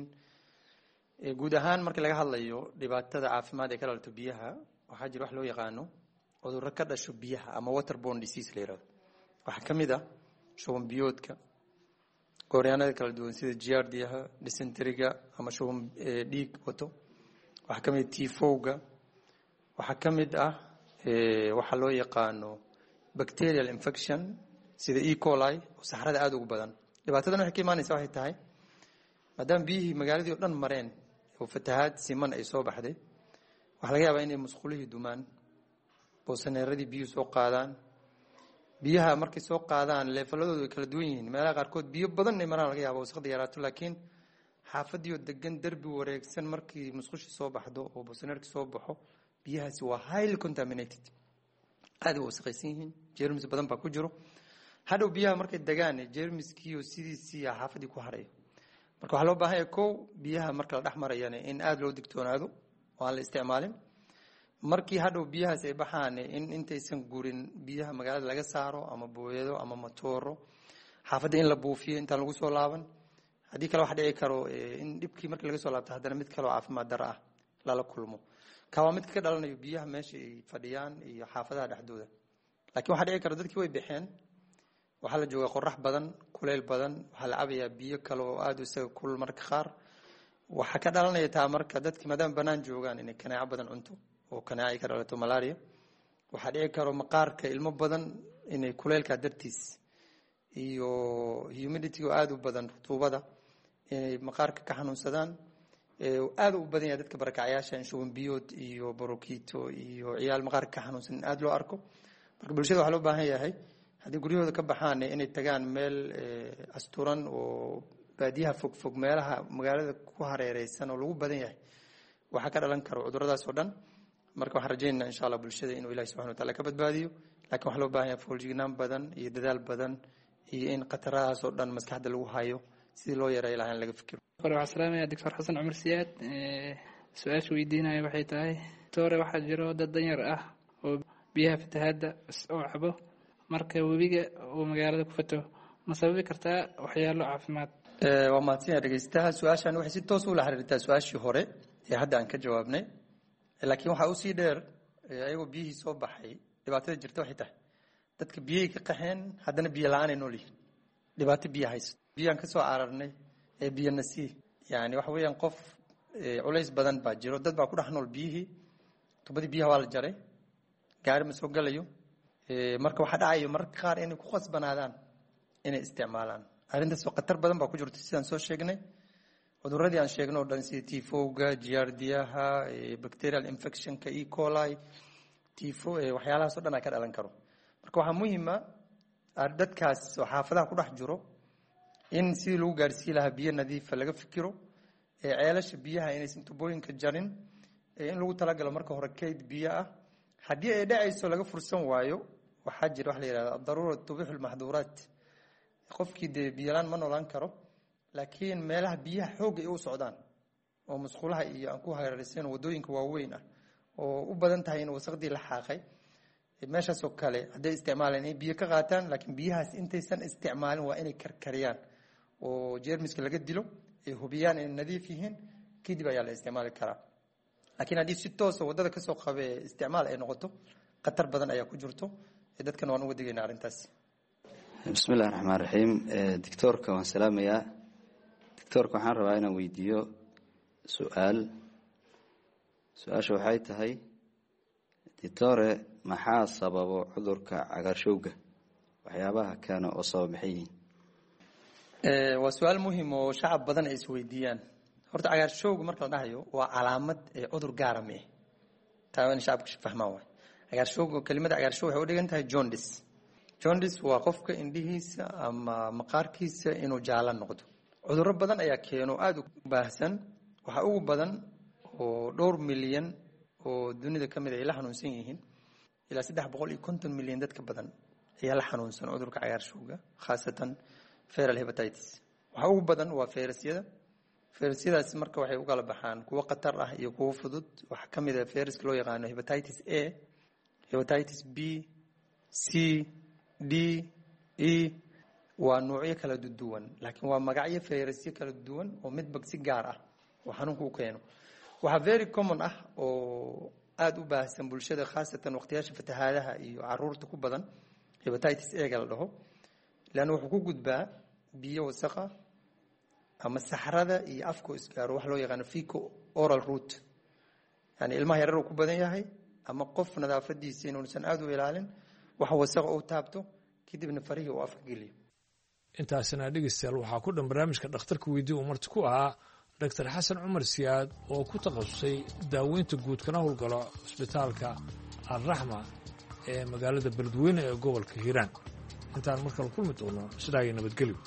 guud ahaan markii laga hadlayo dhibaatada caafimaad ee ka dhalato biyaha waxaa jira wax loo yaqaano cudurro ka dhasho biyaha ama waterborne disease la yirahdo waxaa ka mid ah shuban biyoodka gooryaanada kala duwan sida giardiaha dysenteriga ama shuban dhiig wato waxaa ka mid ah tifowga waxaa ka mid ah waxaa loo yaqaano bacterial infection sida e coli oo saxrada aada ugu badan dhibaatadan waxay ka imaanaysa waxay tahay maadaama biyihii magaaladii oo dhan mareen oo fatahaad siman ay soo baxday waxaa laga yaabaa inay musqulihii dumaan boosaneeradii biyuhu soo qaadaan biyaha markay soo qaadaan leefaladoodu way kala duwan yihiin meelaha qaarkood biyo badan ay maraan laga yaaba wasaqda yaraato laakiin xaafadii oo degan derbi wareegsan markii musqushii soo baxdo oo boosaneerkii soo baxo biyahaasi waa highly contaminated aada way wasaqaysan yihiin jermis badan baa ku jiro hadhow biyaha markay degaan jermiskii oo sidiisii xaafadii ku harayo marka waxaa loo baahan yahay kow biyaha marka la dhex marayana in aada loo digtoonaado oo aan la isticmaalin markii hadhow biyahaas ay baxaan in intaysan gurin biyaha magaalada laga saaro ama booyado ama matooro xaafadda in la buufiyo intaan lagu soo laaban haddii kale waxa dhici karo in dhibkii markii laga soo laabto haddana mid kaleo caafimaad daro ah lala kulmo ka waa midka ka dhalanayo biyaha meesha ay fadhiyaan iyo xaafadaha dhexdooda laakiin waxaa dhici kara dadkii way baxeen waxaa la joogaa qorax badan kuleyl badan waxaa la cabayaa biyo kale oo aada isaga kulul marka qaar waxaa ka dhalanaya taa marka dadkii maadaama banaan joogaan inay kanaaco badan cunto oo kanaaco ay ka dhalato malaria waxaa dhici karo maqaarka ilmo badan inay kuleylkaa dartiis iyo humidity oo aada u badan rutuubada inay maqaarka ka xanuunsadaan aada u badan yahay dadka barakacyaasha in shuban biyood iyo borokito iyo ciyaal maqaarka ka xanuunsan in aada loo arko marka bulshada waxaa loo baahan yahay haddii guryahooda ka baxaan inay tagaan meel asturan oo baadiyaha fogfog meelaha magaalada ku hareereysan oo lagu badan yahay waxaa ka dhalan karo cuduradaas oo dhan marka waxaan rajaynaa insha allah bulshada inuu ilahi subxana wataala ka badbaadiyo lakin waxaa loo baahan yahay fooljignaan badan iyo dadaal badan iyo in khatarahaas oo dhan maskaxda lagu hayo sidii loo yareeyo lahaa in laga fikiro waxaan salaamaya doctor xasan cumar siyaad su-aasha weydiinaya waxay tahay toore waxaa jiro dad danyar ah oo biyaha fatahaadda oo cabo marka webiga uu magaalada ku fato ma sababi kartaa waxyaalo caafimaad? waa mahadsanyahay dhegeystaha. su-aashan waxay si toos ula xiriirtaa su-aashii hore ee hadda aan ka jawaabnay, laakiin waxaa usii dheer ayagoo biyihii soo baxay dhibaatada jirta waxay tahay dadka biyihii ka qaxeen haddana biyo la-aan ay nool yihiin. dhibaato biyo haysto biyaan kasoo cararnay ee biyo nasii yani waxa weeyaan qof culays badan baa jiro. dad baa ku dhex nool biyihii, tubadii biyaha waa la jaray, gaari ma soo galayo. marka waxaa dhacayo mararka qaar inay ku qasbanaadaan inay isticmaalaan. arrintaas oo khatar badan baa ku jirta sidaan soo sheegnay. cuduradii aan sheegno oo dhan sida tifowga, giardiyaha, bacterial infectionka, e coli, tifo, waxyaalahaas oo dhan ay ka dhalan karo. marka waxaa muhiima dadkaas oo xaafadaha ku dhex jiro in sidii lagu gaarsiin lahaa biyo nadiifa laga fikiro. ceelasha biyaha inaysan tubooyinka jarin, in lagu talagalo marka hore kayd biyo ah. haddii ay dhacayso laga fursan waayo, waxaa jira wax la yidhahda adaruura tubixu lmaxduuraat. qofkii dee biyolaan ma noolaan karo, laakiin meelaha biyaha xoogga ay u socdaan oo musqulaha iyo aan ku hareeraysan wadooyinka waaweyn ah oo u badan tahay in wasaqdii la xaaqay, meeshaasoo kale hadday isticmaalaan inay biyo ka qaataan, laakiin biyahaas intaysan isticmaalin waa inay karkariyaan oo jeermiska laga dilo, ay hubiyaan inay nadiif yihiin, kadib ayaa la isticmaali karaa. laakiin haddii si toosa wadada kasoo qabe isticmaal ay noqoto, khatar badan ayaa ku jirto. dadkan waan uga digaynaa arrintaas. bismillahi raxmaan raxiim. doctoorka waan salaamayaa. doctoorka waxaan rabaa inaan weydiiyo su-aal. su-aasha waxay tahay, doctore maxaa sababo cudurka cagaarshowga? waxyaabaha keena oo sabab maxay yihiin? waa su-aal muhiim oo shacab badan ay isweydiiyaan. horta cagaarshowga marka la dhahayo waa calaamad ee cudur gaara mee, taa in shacabka fahmaan waay. cagaarshowga, kelimada cagaarshow waxay u dhigan tahay jaundice. jaundice waa qofka indhihiisa ama maqaarkiisa inuu jaalo noqdo. cudurro badan ayaa keeno aada u baahsan. waxaa ugu badan oo dhowr milyan oo dunida ka mid ay la xanuunsan yihiin, ilaa saddex boqol iyo konton milyan dadka badan ayaa la xanuunsan cudurka cagaarshowga, khaasatan feral hepatitis. waxaa ugu badan waa fayrasyada. fayrasyadaas marka waxay u kala baxaan kuwo khatar ah iyo kuwo fudud. waxaa ka mid ah fayraska loo yaqaano hepatitis A, hepatitis B, C, D, E. waa noocyo kala duwan, laakiin waa magacyo fayrasyo kala duwan oo midba si gaar ah oo xanuunka u keeno. waxaa very common ah oo aada u baahsan bulshada, khaasatan waqtiyaasha fatahaadaha iyo caruurta ku badan, hepatitis A-ga la dhaho. leanna wuxuu ku gudbaa biyo wasaqa ama saxrada iyo afkoo isgaaro, wax loo yaqaano fecal oral route. yani ilmaha yarar uu ku badan yahay, ama qof nadaafadiisa inuusan aada u ilaalin, wax wasaqa uu taabto, kadibna farihii uu afka geliyo. intaasina dhegeystayaal waxaa ku dhan barnaamijka dhakhtarka weydii uu marti ku ahaa doctor xasan cumar siyaad oo ku takhasusay daaweynta guud kana howlgalo cisbitaalka alraxma ee magaalada beledweyne ee gobolka hiiraan. intaan markale kulmi doono sidaa iyo nabadgelyo.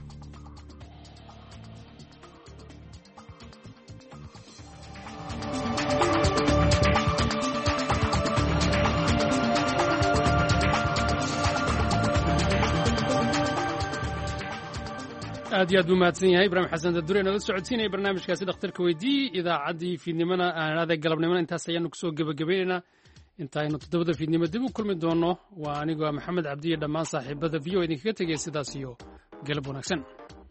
aad iyo aad buu mahadsan yahay ibraahim xasan dadure inoola socodsiinaya barnaamijkaasi dhakhtarka weydii. idaacaddii fiidnimona aanada galabnimona intaas ayaanu kusoo gebagabaynaynaa. intaaynu toddobada fiidnimo dib u kulmi doonno, waa anigoo maxamed cabdiye dhammaan saaxiibada v o idinkaga tegaya sidaas iyo galab wanaagsan.